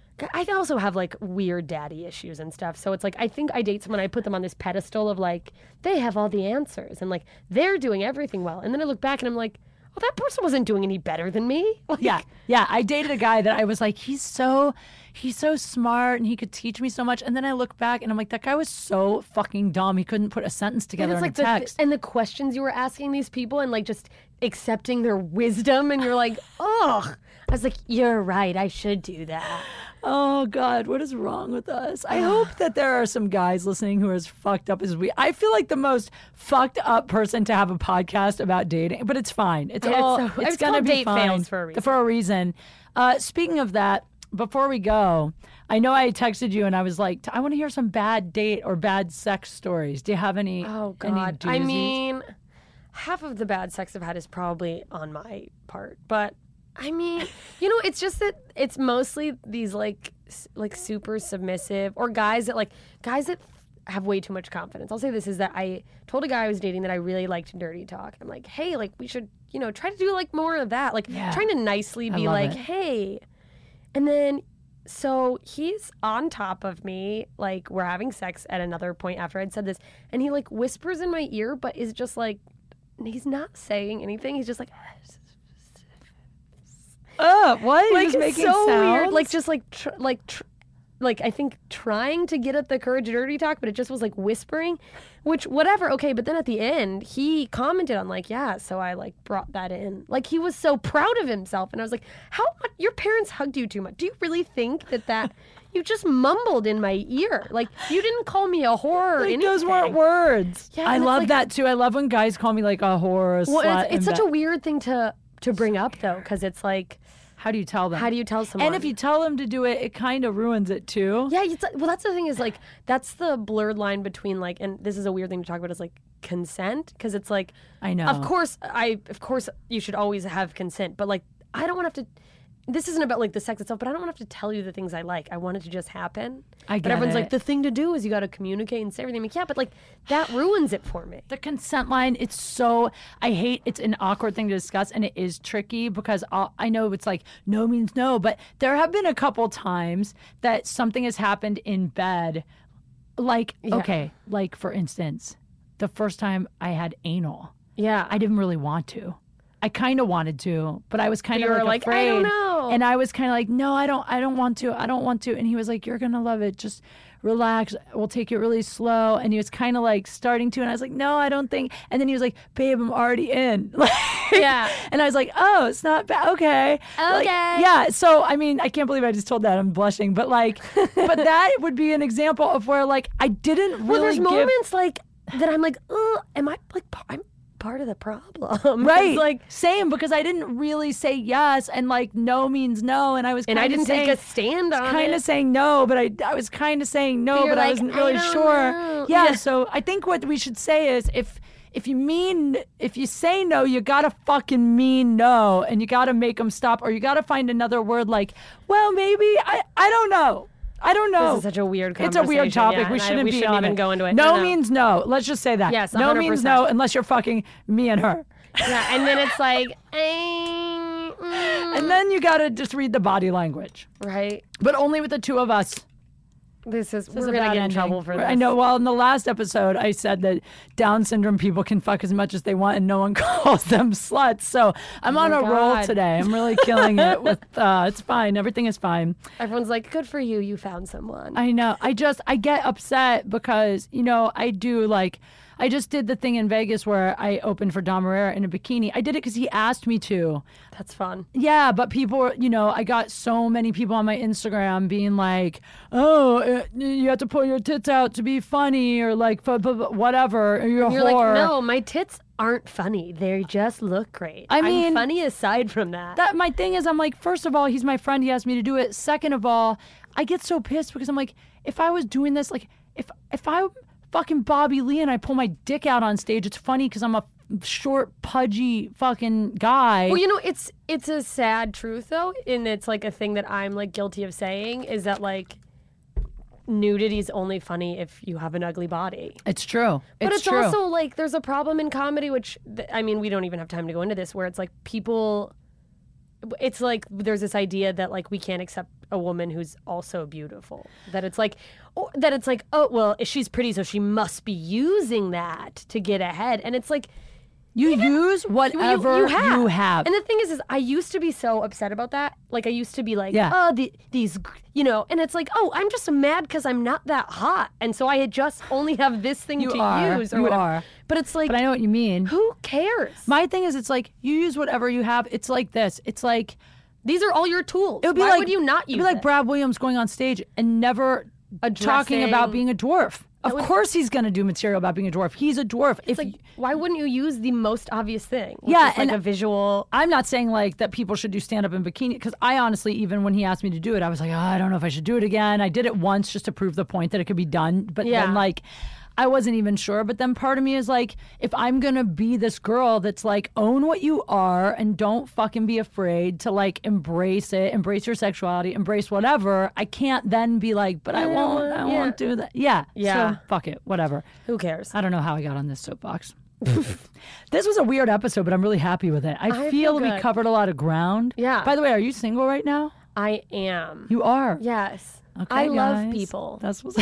S2: I also have like weird daddy issues and stuff. So it's like I think I date someone, I put them on this pedestal of like they have all the answers and like they're doing everything well, and then I look back and I'm like, oh, that person wasn't doing any better than me. Like,
S1: yeah, yeah. I dated a guy that I was like, he's so, he's so smart and he could teach me so much. And then I look back and I'm like, that guy was so fucking dumb. He couldn't put a sentence
S2: And
S1: together
S2: it's
S1: in
S2: like
S1: a
S2: the th-
S1: text.
S2: and the questions you were asking these people and like just accepting their wisdom, and you're like, oh, I was like, you're right, I should do that.
S1: Oh God, what is wrong with us? I hope that there are some guys listening who are as fucked up as we. I feel like the most fucked up person to have a podcast about dating, but it's fine. It's
S2: Yeah, it's
S1: all.
S2: so-
S1: it's,
S2: it's
S1: gonna
S2: called
S1: be
S2: Date
S1: fine
S2: Fails for a reason.
S1: For a reason. Uh, speaking of that, before we go, I know I texted you and I was like, I want to hear some bad date or bad sex stories. Do you have any?
S2: Oh
S1: any
S2: God! I
S1: doozies?
S2: mean, half of the bad sex I've had is probably on my part, but I mean, you know, it's just that it's mostly these like s- like super submissive or guys that like guys that have way too much confidence. I'll say this is that I told a guy I was dating that I really liked dirty talk. I'm like, hey, like we should, you know, try to do like more of that, like
S1: Yeah.
S2: trying to nicely
S1: I
S2: be
S1: love
S2: like,
S1: it.
S2: hey, and then. So he's on top of me, like we're having sex at another point after I'd said this, and he like whispers in my ear, but is just like, he's not saying anything. He's just like,
S1: Uh, what?
S2: like
S1: Just making
S2: so weird,
S1: sounds?
S2: like just like tr- like tr- like I think trying to get at the courage dirty talk, but it just was like whispering, which whatever, okay. But then at the end, he commented on like, yeah, so I like brought that in, like he was so proud of himself, and I was like, how much your parents hugged you too much? Do you really think that that you just mumbled in my ear, like you didn't call me a whore or
S1: Like,
S2: anything?
S1: those weren't words.
S2: Yeah,
S1: I
S2: and it's
S1: love
S2: like-
S1: that too. I love when guys call me like a whore or a
S2: Well,
S1: slut.
S2: it's, it's
S1: and
S2: such
S1: that-
S2: a weird thing to to bring up though, because it's like,
S1: How do you tell them?
S2: how do you tell someone?
S1: And if you tell them to do it, it kind of ruins it too.
S2: Yeah, it's like, well, that's the thing is like that's the blurred line between like, and this is a weird thing to talk about, is like consent, because it's like,
S1: I know.
S2: of course, I of course you should always have consent, but like I don't want to have to. This isn't about like the sex itself, but I don't want to have to tell you the things I like. I want it to just happen.
S1: I
S2: But
S1: get
S2: everyone's
S1: it.
S2: like, the thing to do is you got to communicate and say everything. I'm like, yeah, but like that ruins it for me.
S1: The consent line, it's so, I hate, it's an awkward thing to discuss, and it is tricky because I'll, I know it's like no means no, but there have been a couple times that something has happened in bed. Like,
S2: Yeah.
S1: okay, like for instance, the first time I had anal,
S2: Yeah,
S1: I didn't really want to. I kind of wanted to, but I was kind
S2: you
S1: of
S2: were
S1: like,
S2: like,
S1: afraid.
S2: I don't know. know.
S1: And I was kind of like, no, I don't, I don't want to, I don't want to. And he was like, you're gonna love it. Just relax. We'll take it really slow. And he was kind of like starting to, and I was like, no, I don't think. And then he was like, babe, I'm already in. Like,
S2: Yeah.
S1: And I was like, oh, it's not bad. Okay. Like,
S2: Okay.
S1: yeah. So I mean, I can't believe I just told that. I'm blushing, but like, but that would be an example of where like I didn't
S2: Well,
S1: really
S2: there's
S1: give.
S2: moments like that I'm like, oh, am I like, par- I'm part of the problem.
S1: Right.
S2: It's like,
S1: same, because I didn't really say yes, and like no means no, and I was
S2: and
S1: kind
S2: I didn't
S1: saying,
S2: take a stand on
S1: kind
S2: it.
S1: of saying no, but I, I was kind of saying no,
S2: But you're
S1: but I
S2: like,
S1: wasn't
S2: I
S1: really
S2: don't
S1: sure.
S2: know.
S1: Yeah,
S2: Yeah.
S1: so I think what we should say is if if you mean if you say no, you gotta fucking mean no, and you gotta make them stop, or you gotta find another word like, well, maybe I I don't know. I don't know.
S2: This is such a weird
S1: It's
S2: conversation.
S1: a weird topic.
S2: Yeah,
S1: we
S2: and I-
S1: shouldn't
S2: we
S1: be
S2: shouldn't
S1: on
S2: even
S1: it.
S2: go into it.
S1: No,
S2: No, no.
S1: means no. Let's just say that.
S2: Yes,
S1: no
S2: one hundred
S1: means
S2: percent.
S1: no unless you're fucking me and her.
S2: Yeah, and then it's like, eh, mm,
S1: And then you gotta just read the body language,
S2: right?
S1: but only with the two of us.
S2: This is
S1: This
S2: we're
S1: is a
S2: gonna
S1: bad
S2: get in
S1: ending.
S2: trouble for this.
S1: I know. Well, in the last episode, I said that Down syndrome people can fuck as much as they want, and no one calls them sluts. So I'm on
S2: my
S1: a roll
S2: God.
S1: today. I'm really killing it. With uh, it's fine. Everything is fine.
S2: Everyone's like, good for you, you found someone.
S1: I know. I just I get upset because you know I do like. I just did the thing in Vegas where I opened for Dom Herrera in a bikini. I did it because he asked me to.
S2: That's fun.
S1: Yeah, but people, were- you know, I got so many people on my Instagram being like, "Oh, uh, you have to pull your tits out to be funny," or like, f- f- f- whatever. Or you're a
S2: You're
S1: whore.
S2: like, no, my tits aren't funny. They just look great.
S1: I
S2: I'm
S1: mean-
S2: funny aside from that.
S1: That my thing is, I'm like, first of all, he's my friend. He asked me to do it. Second of all, I get so pissed because I'm like, if I was doing this, like, if if I fucking Bobby Lee and I pull my dick out on stage, it's funny because I'm a short, pudgy fucking guy.
S2: Well, you know, it's it's a sad truth though, and it's like a thing that I'm like guilty of saying is that like nudity is only funny if you have an ugly body.
S1: It's true.
S2: But
S1: it's
S2: it's
S1: true.
S2: also like there's a problem in comedy, which th- I mean, we don't even have time to go into this, where it's like people. It's like there's this idea that like we can't accept a woman who's also beautiful. That it's like, or, that it's like, oh well, she's pretty, so she must be using that to get ahead. And it's like.
S1: You use whatever you have.
S2: you have. And the thing is, is I used to be so upset about that. Like I used to be like,
S1: Yeah.
S2: oh, the, these, you know, and it's like, oh, I'm just mad because I'm not that hot, and so I had just only have this thing
S1: You
S2: to
S1: are.
S2: use. Or
S1: You
S2: whatever.
S1: are.
S2: But it's like,
S1: But I know what you mean.
S2: who cares?
S1: My thing is, it's like you use whatever you have. It's like this. It's like
S2: These are all your tools.
S1: it would be
S2: Why
S1: like
S2: would you not use
S1: It'd be like
S2: it?
S1: Brad Williams going on stage and never talking about
S2: Addressing-
S1: being a dwarf. Of
S2: would-
S1: course, he's going to do material about being a dwarf. He's a dwarf. If
S2: It's like,
S1: you-
S2: why wouldn't you use the most obvious thing? Which
S1: Yeah,
S2: is like
S1: and-
S2: a visual.
S1: I'm not saying like that people should do stand up in bikini, because I honestly, even when he asked me to do it, I was like, oh, I don't know if I should do it again. I did it once just to prove the point that it could be done, but
S2: Yeah.
S1: then like I wasn't even sure. But then part of me is like, if I'm gonna be this girl that's like, own what you are and don't fucking be afraid to like embrace it, embrace your sexuality, embrace whatever, I can't then be like, but I won't, I
S2: yeah.
S1: won't do that. Yeah,
S2: Yeah.
S1: So fuck it, whatever.
S2: Who cares?
S1: I don't know how I got on this soapbox. This was a weird episode, but I'm really happy with it. I,
S2: I
S1: feel,
S2: feel
S1: we
S2: good.
S1: covered a lot of ground.
S2: Yeah.
S1: By the way, are you single right now?
S2: I am.
S1: You are.
S2: Yes.
S1: Okay,
S2: I love
S1: guys.
S2: people.
S1: That's what's.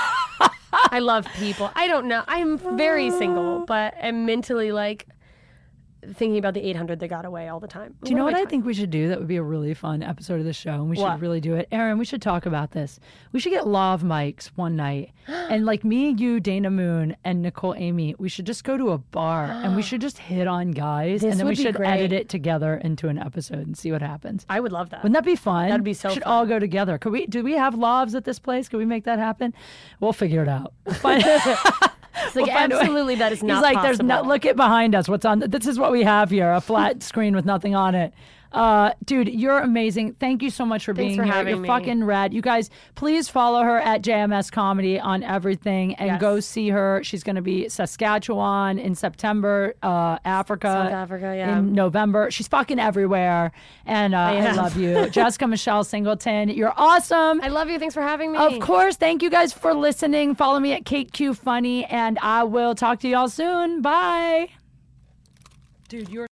S2: I love people. I don't know. I'm very single, but I'm mentally like thinking about the eight hundred that got away all the time.
S1: Do you know what I think we should do? That would be a really fun episode of the show, and we should
S2: What?
S1: really do it. Aaron, we should talk about this. We should get lav mics one night, and like me, you, Dana Moon, and Nicole Amy, we should just go to a bar and we should just hit on guys,
S2: This
S1: and then we
S2: would be
S1: should
S2: great.
S1: edit it together into an episode and see what happens.
S2: I would love that.
S1: Wouldn't that be fun?
S2: That'd be so
S1: We should
S2: fun.
S1: all go together. Could we? Do we have lavs at this place? Could we make that happen? We'll figure it out. We'll find-
S2: It's like
S1: We'll find a way.
S2: absolutely that is not
S1: He's like, there's no,
S2: possible.
S1: look at behind us. What's on? This is what we have here: a flat screen with nothing on it. Uh, dude, you're amazing. Thank you so much for
S2: Thanks
S1: being
S2: for
S1: here.
S2: having
S1: You're
S2: me.
S1: fucking rad. You guys, please follow her at J M S Comedy on everything and
S2: Yes.
S1: go see her. She's going to be Saskatchewan in September, uh, Africa,
S2: South Africa, yeah.
S1: in November. She's fucking everywhere, and uh, I,
S2: am.
S1: love you, Jessica Michelle Singleton. You're awesome.
S2: I love you. Thanks for having me.
S1: Of course. Thank you guys for listening. Follow me at Kate Q Funny, and I will talk to y'all soon. Bye. Dude, you're